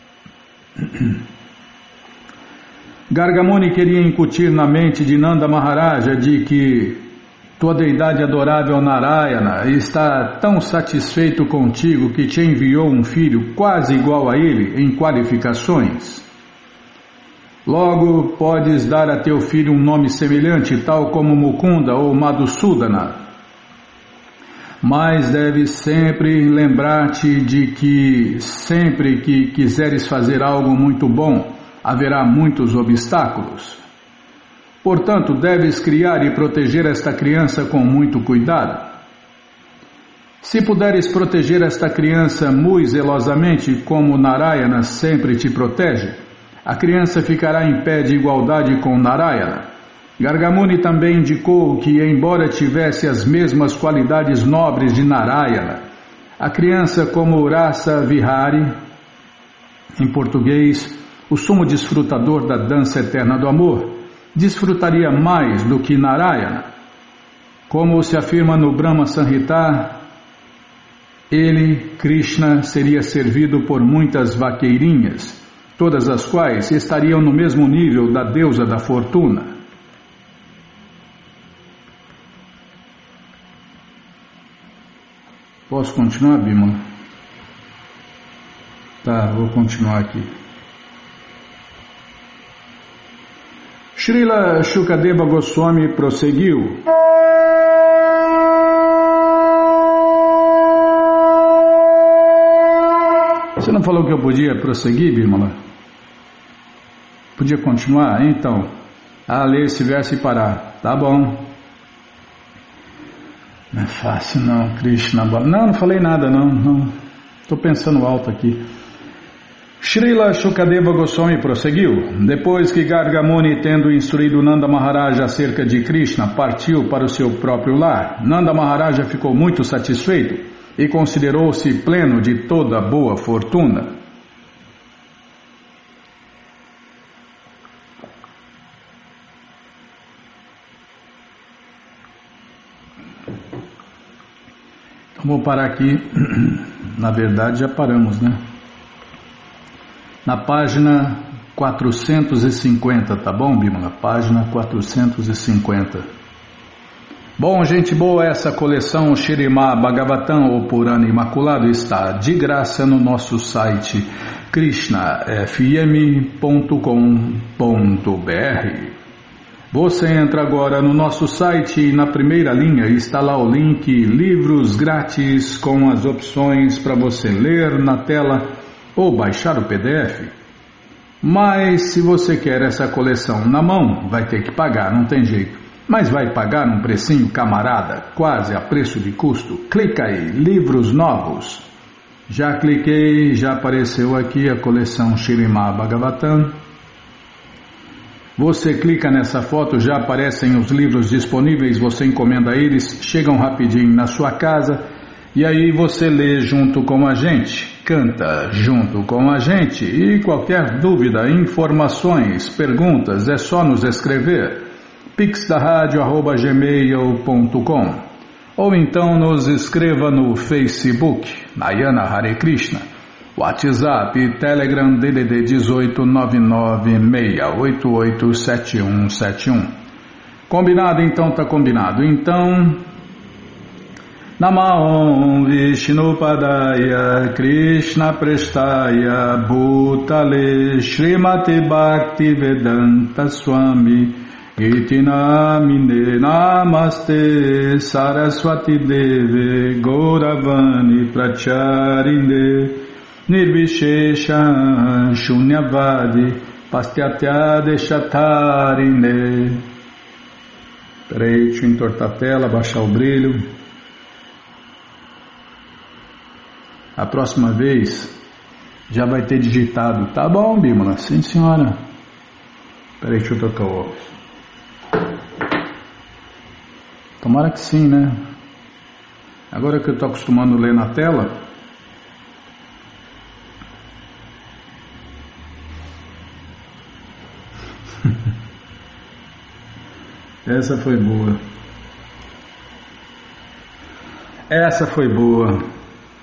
S1: Gargamuni queria incutir na mente de Nanda Maharaja de que tua deidade adorável Narayana está tão satisfeito contigo que te enviou um filho quase igual a ele em qualificações. Logo, podes dar a teu filho um nome semelhante, tal como Mukunda ou Madhusudana. Mas deves sempre lembrar-te de que sempre que quiseres fazer algo muito bom, haverá muitos obstáculos. Portanto, deves criar e proteger esta criança com muito cuidado. Se puderes proteger esta criança muito zelosamente, como Narayana sempre te protege, a criança ficará em pé de igualdade com Narayana. Gargamuni também indicou que, embora tivesse as mesmas qualidades nobres de Narayana, a criança como Rasa Vihari, em português, o sumo desfrutador da dança eterna do amor, desfrutaria mais do que Narayana. Como se afirma no Brahma Samhita, ele, Krishna, seria servido por muitas vaqueirinhas, todas as quais estariam no mesmo nível da deusa da fortuna. Posso continuar, Bimala? Tá, vou continuar aqui. Srila Shukadeva Goswami prosseguiu. Você não falou que eu podia prosseguir, Bimala? Podia continuar? Então, a ler esse verso e parar. Tá bom. Não é fácil não, Krishna. Não, não falei nada não, não. Estou pensando alto aqui. Srila Shukadeva Goswami prosseguiu. Depois que Garga Muni, tendo instruído Nanda Maharaja acerca de Krishna, partiu para o seu próprio lar, Nanda Maharaja ficou muito satisfeito e considerou-se pleno de toda boa fortuna. Então vou parar aqui. Na verdade já paramos, né? Na página quatrocentos e cinquenta, tá bom, Bimala? Página quatrocentos e cinquenta. Bom, gente boa, essa coleção Śrīmad Bhagavatam, ou Purana Imaculado, está de graça no nosso site krishna f m ponto com ponto b r. Você entra agora no nosso site e na primeira linha está lá o link Livros Grátis com as opções para você ler na tela ou baixar o P D F. Mas se você quer essa coleção na mão, vai ter que pagar, não tem jeito. Mas vai pagar um precinho camarada, quase a preço de custo. Clica aí, livros novos. Já cliquei, já apareceu aqui a coleção Śrīmad Bhagavatam. Você clica nessa foto, já aparecem os livros disponíveis, você encomenda eles, chegam rapidinho na sua casa e aí você lê junto com a gente. Canta junto com a gente e qualquer dúvida, informações, perguntas, é só nos escrever pix da rádio arroba gmail ponto com ou então nos escreva no Facebook Nayana Hare Krishna, WhatsApp e Telegram D D D dezoito nove nove seis oito oito sete um sete um. Combinado? Então tá combinado. Então Namahom Vishnupadaya Krishna Prestaya Bhutale Srimati Bhakti Vedanta Swami Iti Namine Namaste Saraswati Deve Gauravani Pracharine Nirvishesha Shunyavadi Pastyatya Deshatarine. Peraí, deixa eu entortar a tela, baixar o brilho. A próxima vez já vai ter digitado. Tá bom, Bimala? Sim, senhora. Peraí, deixa eu trocar o óculos. Tomara que sim, né? Agora que eu estou acostumando a ler na tela. Essa foi boa. Essa foi boa.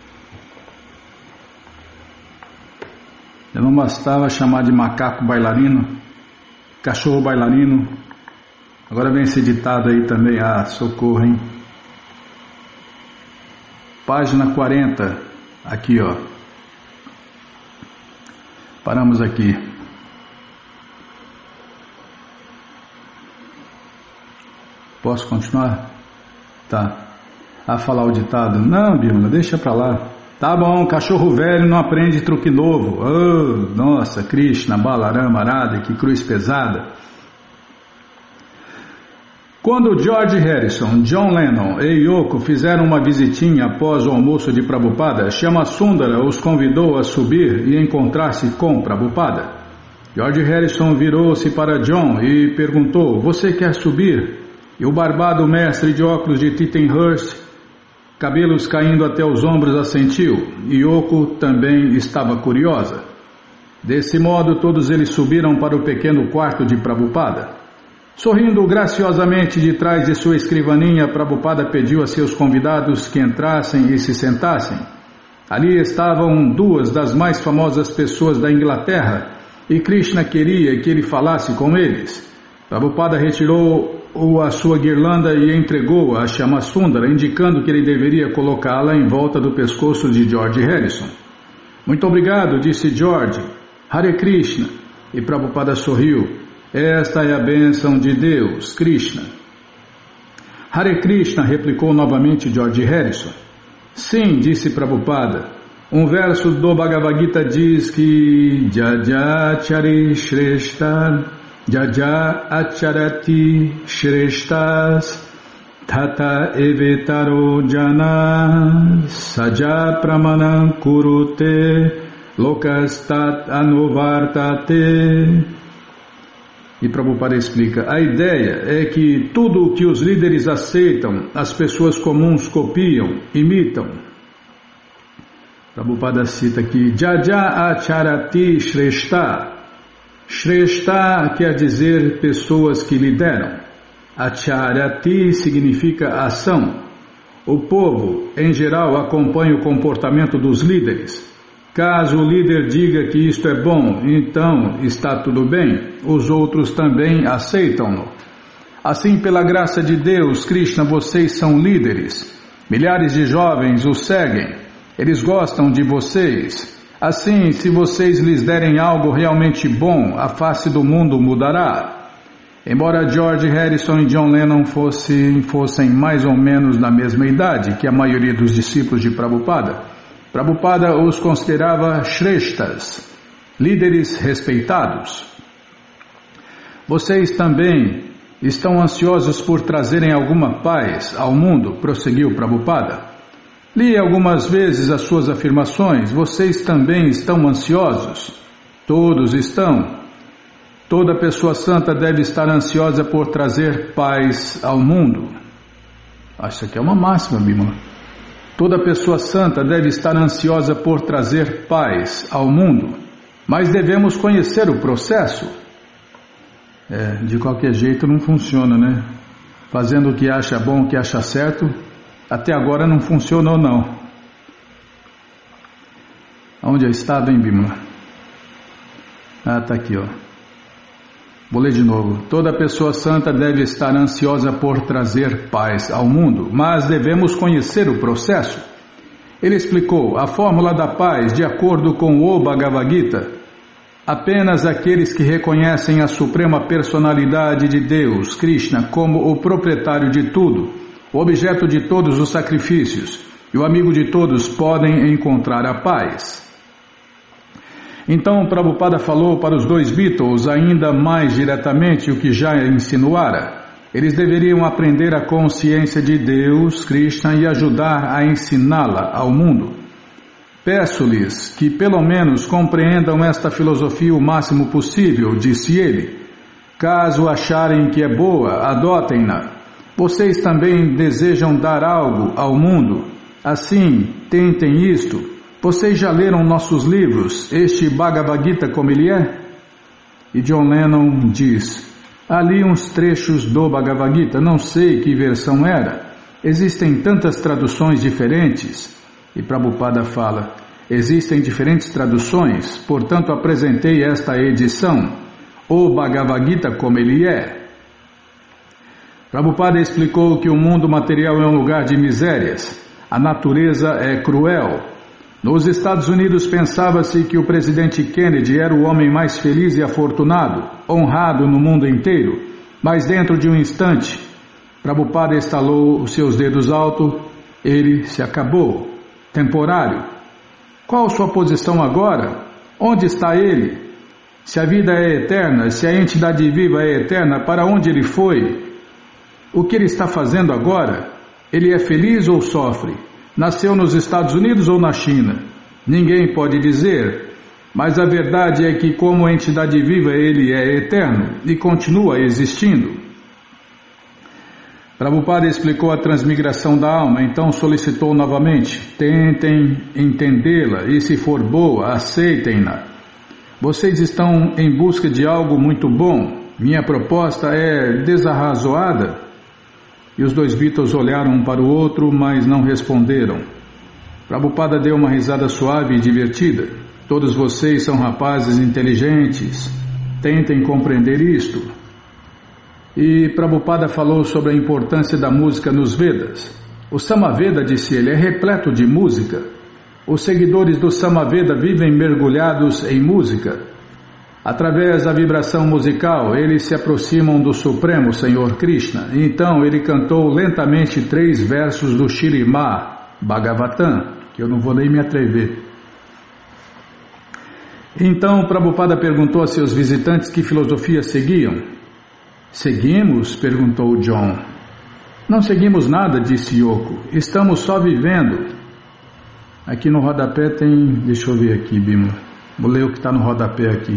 S1: Eu não bastava chamar de macaco bailarino, cachorro bailarino. Agora vem esse ditado aí também. Ah, socorro, hein? Página quarenta. Aqui, ó. Paramos aqui. Posso continuar? Tá. A falar o ditado? Não, Bimala, deixa pra lá. Tá bom, cachorro velho não aprende truque novo. Oh, nossa, Krishna, Balarama, Arada, que cruz pesada. Quando George Harrison, John Lennon e Yoko fizeram uma visitinha após o almoço de Prabhupada, Shama Sundara os convidou a subir e encontrar-se com Prabhupada. George Harrison virou-se para John e perguntou: "Você quer subir?" E o barbado mestre de óculos de Tittenhurst, cabelos caindo até os ombros, assentiu. Yoko também estava curiosa. Desse modo, todos eles subiram para o pequeno quarto de Prabhupada. Sorrindo graciosamente de trás de sua escrivaninha, Prabhupada pediu a seus convidados que entrassem e se sentassem. Ali estavam duas das mais famosas pessoas da Inglaterra e Krishna queria que ele falasse com eles. Prabhupada retirou a sua guirlanda e entregou-a a Shyamasundara, indicando que ele deveria colocá-la em volta do pescoço de George Harrison. Muito obrigado, disse George. Hare Krishna. E Prabhupada sorriu. Esta é a bênção de Deus, Krishna. Hare Krishna, replicou novamente George Harrison. Sim, disse Prabhupada. Um verso do Bhagavad Gita diz que Jaja Chari Shreshtar, Jaja Acharati Shreshtas, Tata Evetaro Jana, Saja Pramanam Kurute, Lokastat Anuvartate. E Prabhupada explica, a ideia é que tudo o que os líderes aceitam, as pessoas comuns copiam, imitam. Prabhupada cita aqui, Jaja Acharati Shreshta. Shreshta quer dizer pessoas que lideram. Acharati significa ação. O povo, em geral, acompanha o comportamento dos líderes. Caso o líder diga que isto é bom, então está tudo bem, os outros também aceitam-no. Assim, pela graça de Deus, Krishna, vocês são líderes. Milhares de jovens os seguem. Eles gostam de vocês. Assim, se vocês lhes derem algo realmente bom, a face do mundo mudará. Embora George Harrison e John Lennon fossem, fossem mais ou menos na mesma idade que a maioria dos discípulos de Prabhupada, Prabhupada os considerava shreshtas, líderes respeitados. Vocês também estão ansiosos por trazerem alguma paz ao mundo, prosseguiu Prabhupada. Li algumas vezes as suas afirmações, vocês também estão ansiosos? Todos estão. Toda pessoa santa deve estar ansiosa por trazer paz ao mundo. Isso aqui é uma máxima, Bimala. Toda pessoa santa deve estar ansiosa por trazer paz ao mundo, mas devemos conhecer o processo. É, de qualquer jeito não funciona, né? Fazendo o que acha bom, o que acha certo, até agora não funcionou não. Onde eu estava, hein, Bimala? Ah, tá aqui, ó. Vou ler de novo. Toda pessoa santa deve estar ansiosa por trazer paz ao mundo, mas devemos conhecer o processo. Ele explicou a fórmula da paz de acordo com o Bhagavad Gita. Apenas aqueles que reconhecem a suprema personalidade de Deus, Krishna, como o proprietário de tudo, o objeto de todos os sacrifícios e o amigo de todos podem encontrar a paz. Então Prabhupada falou para os dois Beatles ainda mais diretamente o que já insinuara. Eles deveriam aprender a consciência de Deus, Krishna, e ajudar a ensiná-la ao mundo. Peço-lhes que pelo menos compreendam esta filosofia o máximo possível, disse ele. Caso acharem que é boa, adotem-na. Vocês também desejam dar algo ao mundo. Assim, tentem isto. Vocês já leram nossos livros, este Bhagavad Gita como ele é? E John Lennon diz, ali uns trechos do Bhagavad Gita, não sei que versão era, existem tantas traduções diferentes. E Prabhupada fala, existem diferentes traduções, portanto apresentei esta edição, o Bhagavad Gita como ele é. Prabhupada explicou que o mundo material é um lugar de misérias, a natureza é cruel. Nos Estados Unidos pensava-se que o presidente Kennedy era o homem mais feliz e afortunado, honrado no mundo inteiro, mas dentro de um instante, Prabhupada estalou os seus dedos altos, ele se acabou, temporário. Qual sua posição agora? Onde está ele? Se a vida é eterna, se a entidade viva é eterna, para onde ele foi? O que ele está fazendo agora? Ele é feliz ou sofre? Nasceu nos Estados Unidos ou na China? Ninguém pode dizer, mas a verdade é que como entidade viva ele é eterno e continua existindo. Prabhupada explicou a transmigração da alma, então solicitou novamente, tentem entendê-la e se for boa, aceitem-na. Vocês estão em busca de algo muito bom, minha proposta é desarrazoada? E os dois Beatles olharam um para o outro, mas não responderam. Prabhupada deu uma risada suave e divertida. Todos vocês são rapazes inteligentes. Tentem compreender isto. E Prabhupada falou sobre a importância da música nos Vedas. O Samaveda, disse ele, é repleto de música. Os seguidores do Samaveda vivem mergulhados em música. Através da vibração musical, eles se aproximam do Supremo Senhor Krishna. Então ele cantou lentamente três versos do Śrīmad Bhagavatam, que eu não vou nem me atrever. Então Prabhupada perguntou a seus visitantes que filosofia seguiam. Seguimos? Perguntou John. Não seguimos nada, disse Yoko. Estamos só vivendo. Aqui no rodapé tem... Deixa eu ver aqui, Bima. Vou ler o que está no rodapé aqui.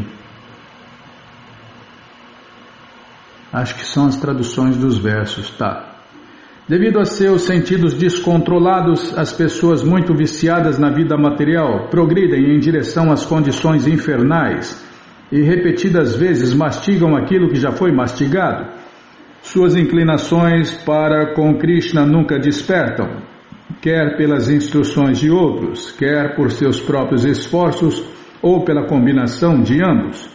S1: Acho que são as traduções dos versos, tá. Devido a seus sentidos descontrolados, as pessoas muito viciadas na vida material progridem em direção às condições infernais e repetidas vezes mastigam aquilo que já foi mastigado. Suas inclinações para com Krishna nunca despertam, quer pelas instruções de outros, quer por seus próprios esforços ou pela combinação de ambos.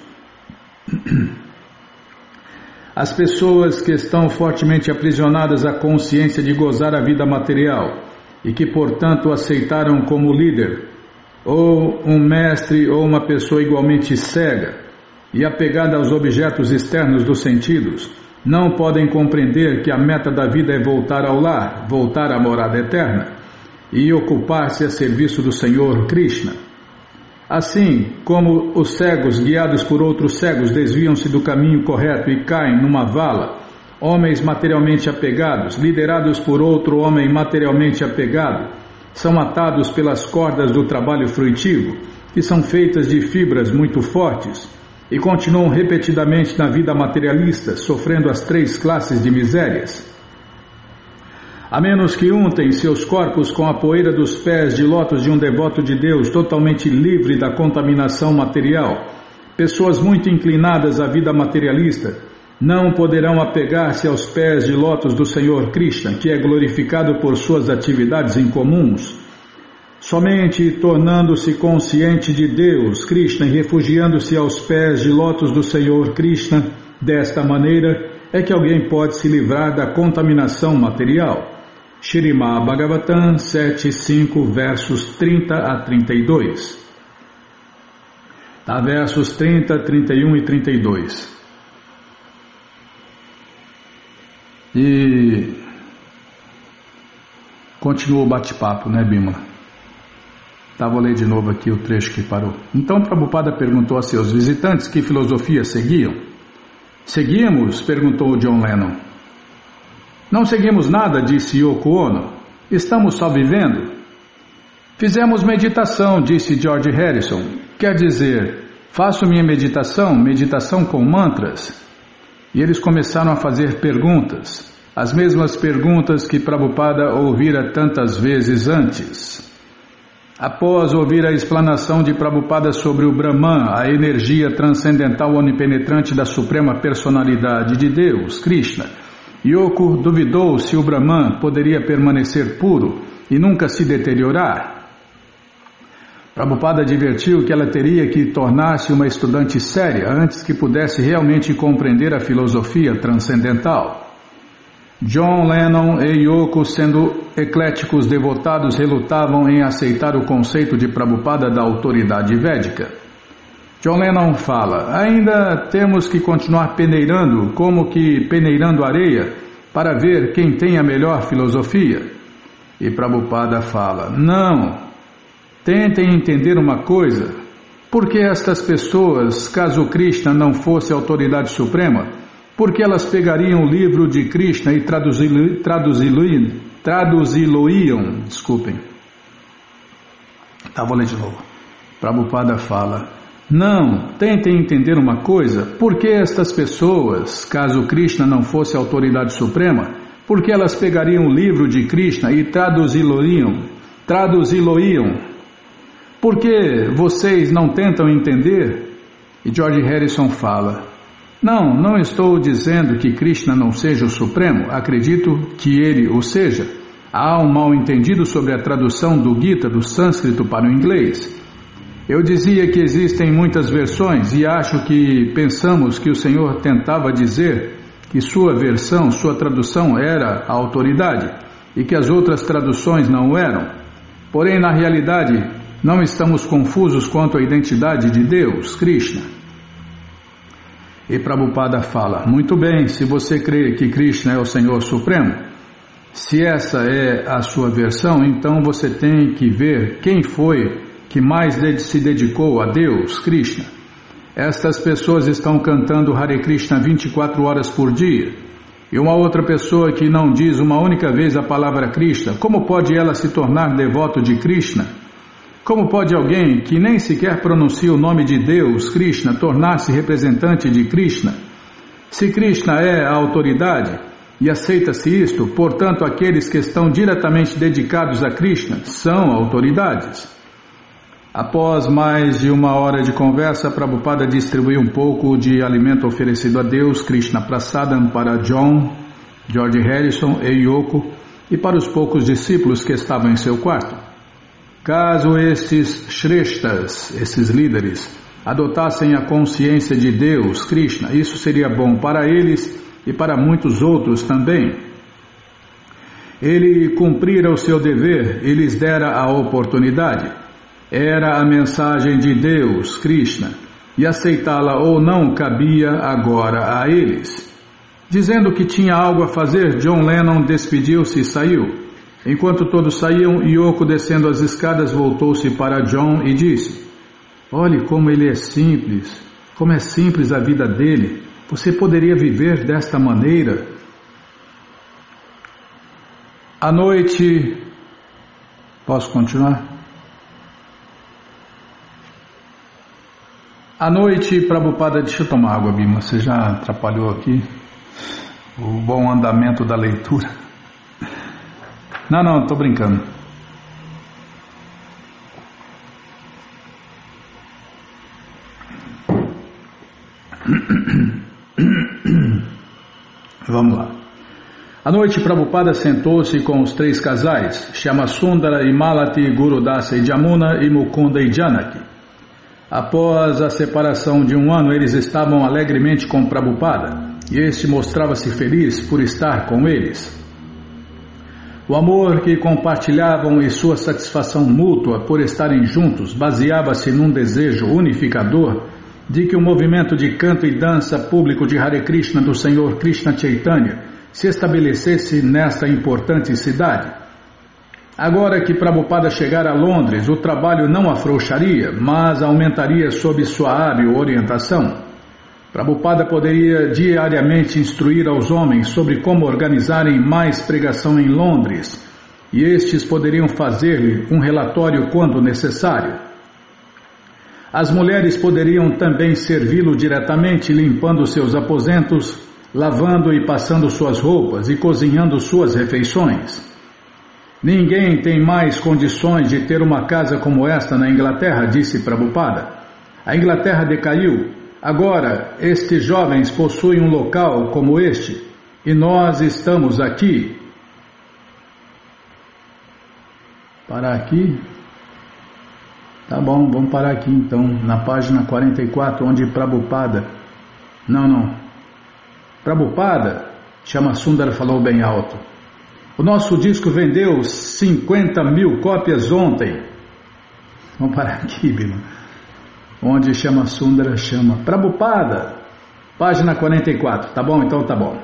S1: As pessoas que estão fortemente aprisionadas à consciência de gozar a vida material e que, portanto, aceitaram como líder, ou um mestre ou uma pessoa igualmente cega e apegada aos objetos externos dos sentidos, não podem compreender que a meta da vida é voltar ao lar, voltar à morada eterna e ocupar-se a serviço do Senhor Krishna. Assim como os cegos, guiados por outros cegos, desviam-se do caminho correto e caem numa vala, homens materialmente apegados, liderados por outro homem materialmente apegado, são atados pelas cordas do trabalho frutivo, que são feitas de fibras muito fortes, e continuam repetidamente na vida materialista, sofrendo as três classes de misérias. A menos que untem seus corpos com a poeira dos pés de lótus de um devoto de Deus totalmente livre da contaminação material, pessoas muito inclinadas à vida materialista não poderão apegar-se aos pés de lótus do Senhor Krishna, que é glorificado por suas atividades incomuns. Somente tornando-se consciente de Deus, Krishna, e refugiando-se aos pés de lótus do Senhor Krishna, desta maneira é que alguém pode se livrar da contaminação material. Śrīmad Bhagavatam sete, cinco, versos trinta a trinta e dois. Tá, versos trinta, trinta e um e trinta e dois. E continua o bate-papo, né, Bima? Tá, vou ler de novo aqui o trecho que parou. Então Prabhupada perguntou a seus visitantes que filosofia seguiam. Seguimos? Perguntou John Lennon. Não seguimos nada, disse Yoko Ono. Estamos só vivendo. Fizemos meditação, disse George Harrison. Quer dizer, faço minha meditação, meditação com mantras. E eles começaram a fazer perguntas, as mesmas perguntas que Prabhupada ouvira tantas vezes antes. Após ouvir a explanação de Prabhupada sobre o Brahman, a energia transcendental onipenetrante da Suprema Personalidade de Deus, Krishna, Yoko duvidou se o Brahman poderia permanecer puro e nunca se deteriorar. Prabhupada advertiu que ela teria que tornar-se uma estudante séria antes que pudesse realmente compreender a filosofia transcendental. John Lennon e Yoko, sendo ecléticos devotados, relutavam em aceitar o conceito de Prabhupada da autoridade védica. John Lennon fala, ainda temos que continuar peneirando, como que peneirando areia, para ver quem tem a melhor filosofia. E Prabhupada fala, não, tentem entender uma coisa, por que estas pessoas, caso Krishna não fosse a autoridade suprema, por que elas pegariam o livro de Krishna e traduzi-lo, traduzi-lo, traduzi-lo-iam, desculpem. Tá, vou ler de novo. Prabhupada fala, não, tentem entender uma coisa, por que estas pessoas, caso Krishna não fosse a autoridade suprema, por que elas pegariam o livro de Krishna e traduzi-lo-iam, traduzi-lo-iam? Por que vocês não tentam entender? E George Harrison fala, não, não estou dizendo que Krishna não seja o Supremo, acredito que ele o seja, Há um mal-entendido sobre a tradução do Gita do sânscrito para o inglês. Eu dizia que existem muitas versões e acho que pensamos que o Senhor tentava dizer que sua versão, sua tradução era a autoridade e que as outras traduções não eram. Porém, na realidade, não estamos confusos quanto à identidade de Deus, Krishna. E Prabhupada fala, muito bem, se você crê que Krishna é o Senhor Supremo, se essa é a sua versão, então você tem que ver quem foi que mais se dedicou a Deus, Krishna. Estas pessoas estão cantando Hare Krishna vinte e quatro horas por dia. E uma outra pessoa que não diz uma única vez a palavra Krishna, como pode ela se tornar devoto de Krishna? Como pode alguém que nem sequer pronuncia o nome de Deus, Krishna, tornar-se representante de Krishna? Se Krishna é a autoridade, e aceita-se isto, portanto aqueles que estão diretamente dedicados a Krishna são autoridades. Após mais de uma hora de conversa, Prabhupada distribuiu um pouco de alimento oferecido a Deus, Krishna Prasadam, para John, George Harrison e Yoko, e para os poucos discípulos que estavam em seu quarto. Caso estes shreshtas, esses líderes, adotassem a consciência de Deus, Krishna, isso seria bom para eles e para muitos outros também. Ele cumprira o seu dever e lhes dera a oportunidade. Era a mensagem de Deus, Krishna, e aceitá-la ou não cabia agora a eles. Dizendo que tinha algo a fazer, John Lennon despediu-se e saiu. Enquanto todos saíam, Yoko, descendo as escadas, voltou-se para John e disse, olhe como ele é simples, como é simples a vida dele. Você poderia viver desta maneira? À noite... Posso continuar? À noite, Prabhupada, deixa eu tomar água, Bima, você já atrapalhou aqui o bom andamento da leitura. Não, não, estou brincando. Vamos lá. À noite, Prabhupada sentou-se com os três casais, Shyamasundara e Malati, Gurudasa e Jamuna e Mukunda e Janaki. Após a separação de um ano, eles estavam alegremente com Prabhupada, e este mostrava-se feliz por estar com eles. O amor que compartilhavam e sua satisfação mútua por estarem juntos baseava-se num desejo unificador de que o movimento de canto e dança público de Hare Krishna do Senhor Krishna Chaitanya se estabelecesse nesta importante cidade. Agora que Prabhupada chegara a Londres, o trabalho não afrouxaria, mas aumentaria sob sua hábil orientação. Prabhupada poderia diariamente instruir aos homens sobre como organizarem mais pregação em Londres, e estes poderiam fazer-lhe um relatório quando necessário. As mulheres poderiam também servi-lo diretamente, limpando seus aposentos, lavando e passando suas roupas e cozinhando suas refeições. Ninguém tem mais condições de ter uma casa como esta na Inglaterra, disse Prabhupada. A Inglaterra decaiu. Agora, estes jovens possuem um local como este, e nós estamos aqui. Parar aqui? Tá bom, vamos parar aqui então, na página quarenta e quatro, onde Prabhupada... Não, não. Prabhupada, Shyamasundara falou bem alto. O nosso disco vendeu cinquenta mil cópias ontem. Vamos parar aqui, Bima. Onde Shyamasundara chama Prabhupada. Página quarenta e quatro. Tá bom? Então tá bom.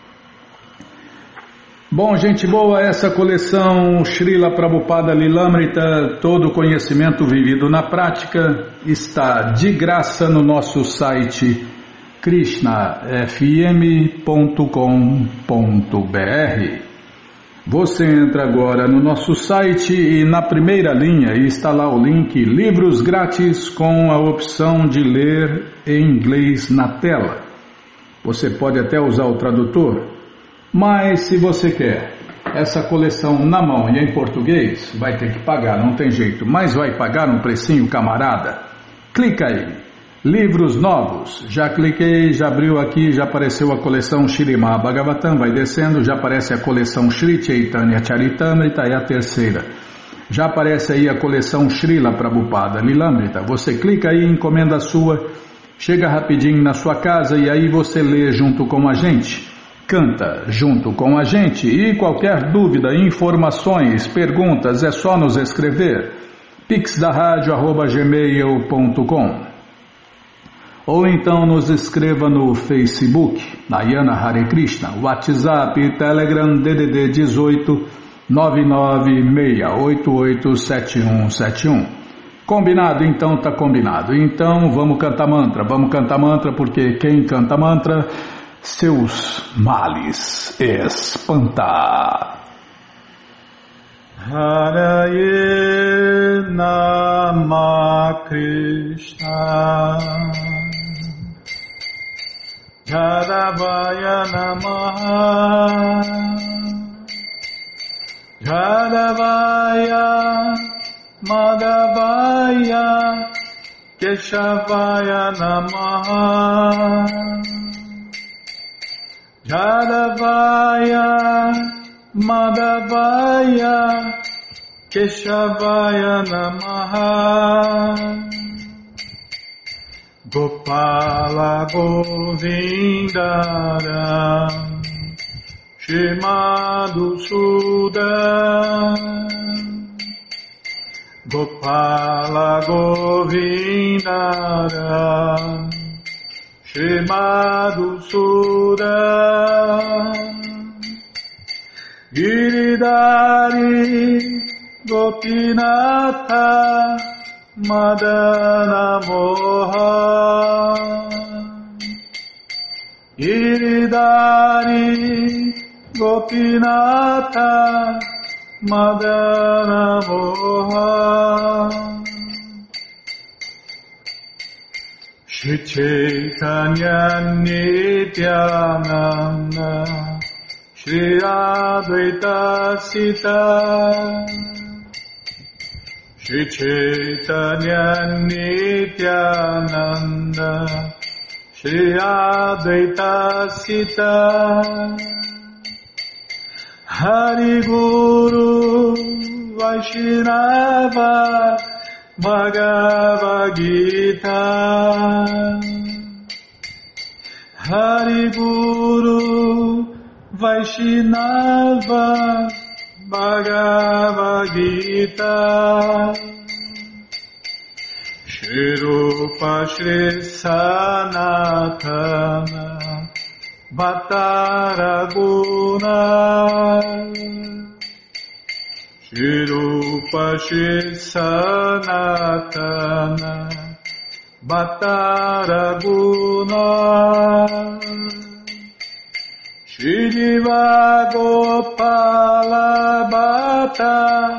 S1: Bom, gente boa, essa coleção Srila Prabhupada Lilamrita, todo conhecimento vivido na prática, está de graça no nosso site krishna f m ponto com ponto b r. Você entra agora no nosso site e na primeira linha está lá o link Livros Grátis com a opção de ler em inglês na tela. Você pode até usar o tradutor, mas se você quer essa coleção na mão e em português, vai ter que pagar, não tem jeito, mas vai pagar um precinho, camarada. Clica aí, Livros novos. Já cliquei, já abriu aqui, já apareceu a coleção Śrīmad Bhagavatam, vai descendo, já aparece a coleção Sri Chaitanya Charitamrita, é a terceira. Já aparece aí a coleção Srila Prabhupada Lilamrita. Você clica aí, encomenda a sua, chega rapidinho na sua casa e aí você lê junto com a gente, canta junto com a gente. E qualquer dúvida, informações, perguntas, é só nos escrever. pix da rádio arroba gmail ponto com. Ou então nos escreva no Facebook, Nayana Hare Krishna, WhatsApp e Telegram D D D dezoito, nove nove seis oito oito sete um sete um. Combinado? Então tá combinado. Então vamos cantar mantra, vamos cantar mantra, porque quem canta mantra, seus males espanta. Haraye Nama Krishna Jadavaya Namaha Jadavaya Madhavaya Keshavaya Namaha Jadavaya Madhavaya Keshavaya Namaha Gopala Govindara Shrimadu Sudan Gopala Govindara Shrimadu Sudan Giridhari Gopinatha Madana Moha Giridhari Gopinatha Madana Moha Shri Chaitanya Nityananda Shri Advaita Sita Shri Chaitanya Nityananda Shri Advaita Sita Hari Guru Vaishnava Bhagavad Gita Hari Guru Vaishnava Bhagavad Gita Shri Rupa Shri Sanatana Bhattaraguna Shri Rupa Shri Sanatana Bhattaraguna Shri Diva Gopala Bhatta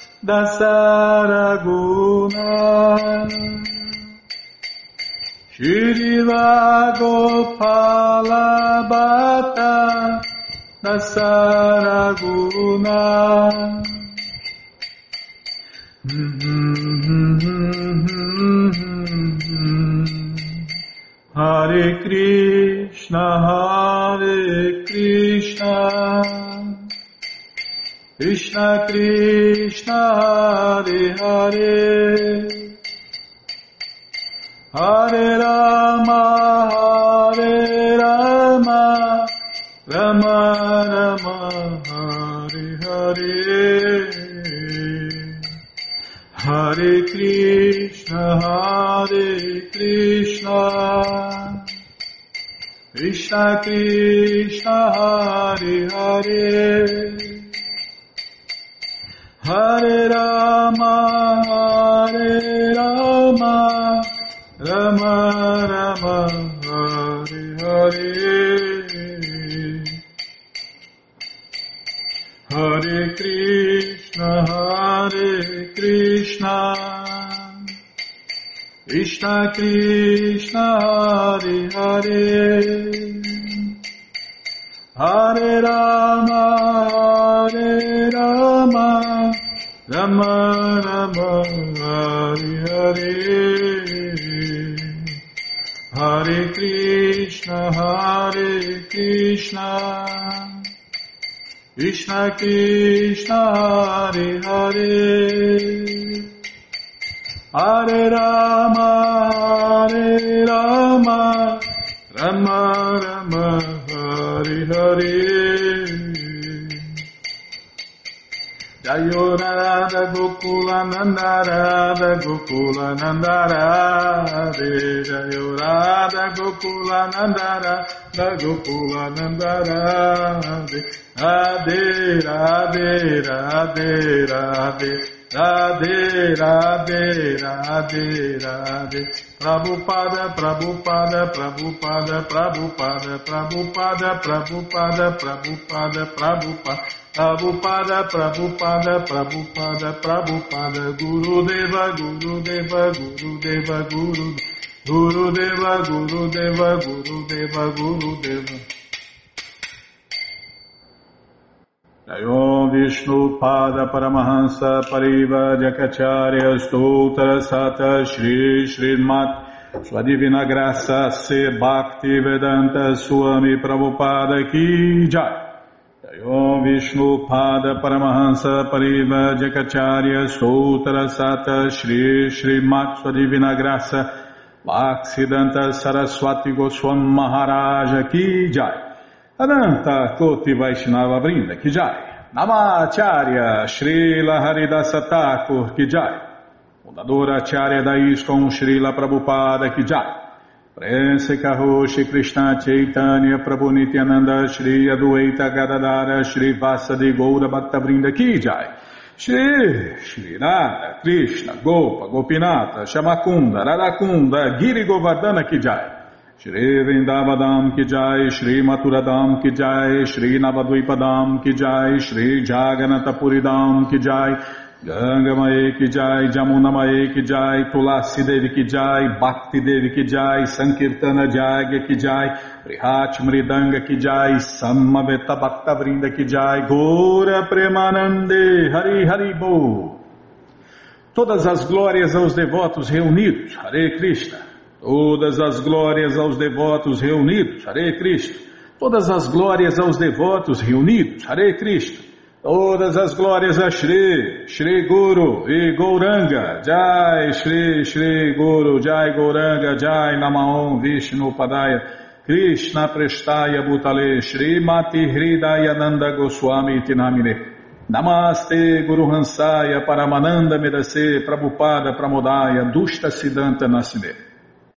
S1: Dasaraguna Shri Diva Gopala Bhatta Dasaraguna Hare Krishna Hare Krishna Krishna Krishna Hare Hare Hare Rama Hare Rama Rama Rama Hare Hare Hare Krishna Hare Krishna Krishna Krishna Hare Hare Hare Rama Hare Rama Rama Rama Hare Hare Hare Krishna Hare Krishna Krishna Krishna Hare Hare Hare Rama Hare Rama Rama Rama Hare Hare Hare Krishna, Hare Krishna, Krishna Krishna, Hare Hare, Hare Rama, Hare Rama, Rama Rama, Hare Hare. Jayo Radha Gokula Nanda Radha Gokula Nanda Radhe, Jayo Radha Gokula Nanda Radha Gokula Nanda Radhe, Radhe Radhe Radhe Radhe, Radhe Radhe Radhe Radhe, Prabhupada Prabhupada Prabhupada Prabhupada Prabhupada Prabhupada Prabhupada Prabhupada Prabhupada, Prabhupada, Prabhupada, Prabhupada, Guru Deva, Guru Deva, Guru Deva, Guru Guru Deva, Guru Deva, Guru Deva, Guru Deva. Jayom Vishnu Pada Paramahansa Pariva Jakacharya Stoutra Sata Shri Srimat Sua Divina Graça Se Bhakti Vedanta Swami Prabhupada Ki Jai. Om Vishnu Pada Paramahansa Pariva Jakacharya Stoutra Sata Shri Srimat Sua Divina Graça Bhaksidanta Saraswati Goswam Maharaja Ki Jai, Ananta Koti Vaishnava Vrinda Ki Jai, Namacharya Srila Haridasa Thakur Ki Jai, Fundadora Acharya da ISKCON Srila Prabhupada Ki Jai, Prense Kaho Shri Krishna Chaitanya Prabhu Nityananda Shri Adueita Gadadara Shri Vasadi Goura Bhaktavrinda Ki Jai, Shri Shri Radha Krishna Gopa Gopinata Shamakunda Radakunda Giri Govardhana Ki Jai, Shri Vrindavadam Ki Jai, Shri Maturadam Ki Jai, Shri Navadvipadam Ki Jai, Shri Jaganatapuridam Ki Jai, Ganga Mae Ki Jai, Jamuna Mae Ki Jai, Tulasi Devi Ki Jai, Bhakti Devi Ki Jai, Sankirtana Jagya Ki Jai, Prihat Mridanga Ki Jai, Samaveta Bhakta Vrinda Ki Jai, Gora Premanande, Hari Hari Bo. Todas as glórias aos devotos reunidos, Hare Krishna. Todas as glórias aos devotos reunidos, Hare Krishna. Todas as glórias aos devotos reunidos, Hare Krishna. Todas as glórias a Shri, Shri Guru e Gauranga, Jai Shri, Shri Guru, Jai Gauranga, Jai Namaon Vishnu Padaya, Krishna Prestaya Bhutale, Shri Mati Hridaya Nanda Goswami Tinamine, Namaste Guru Hansaya Paramananda Medase, Prabhupada Pramodaya, Dushta Siddhanta Nasine.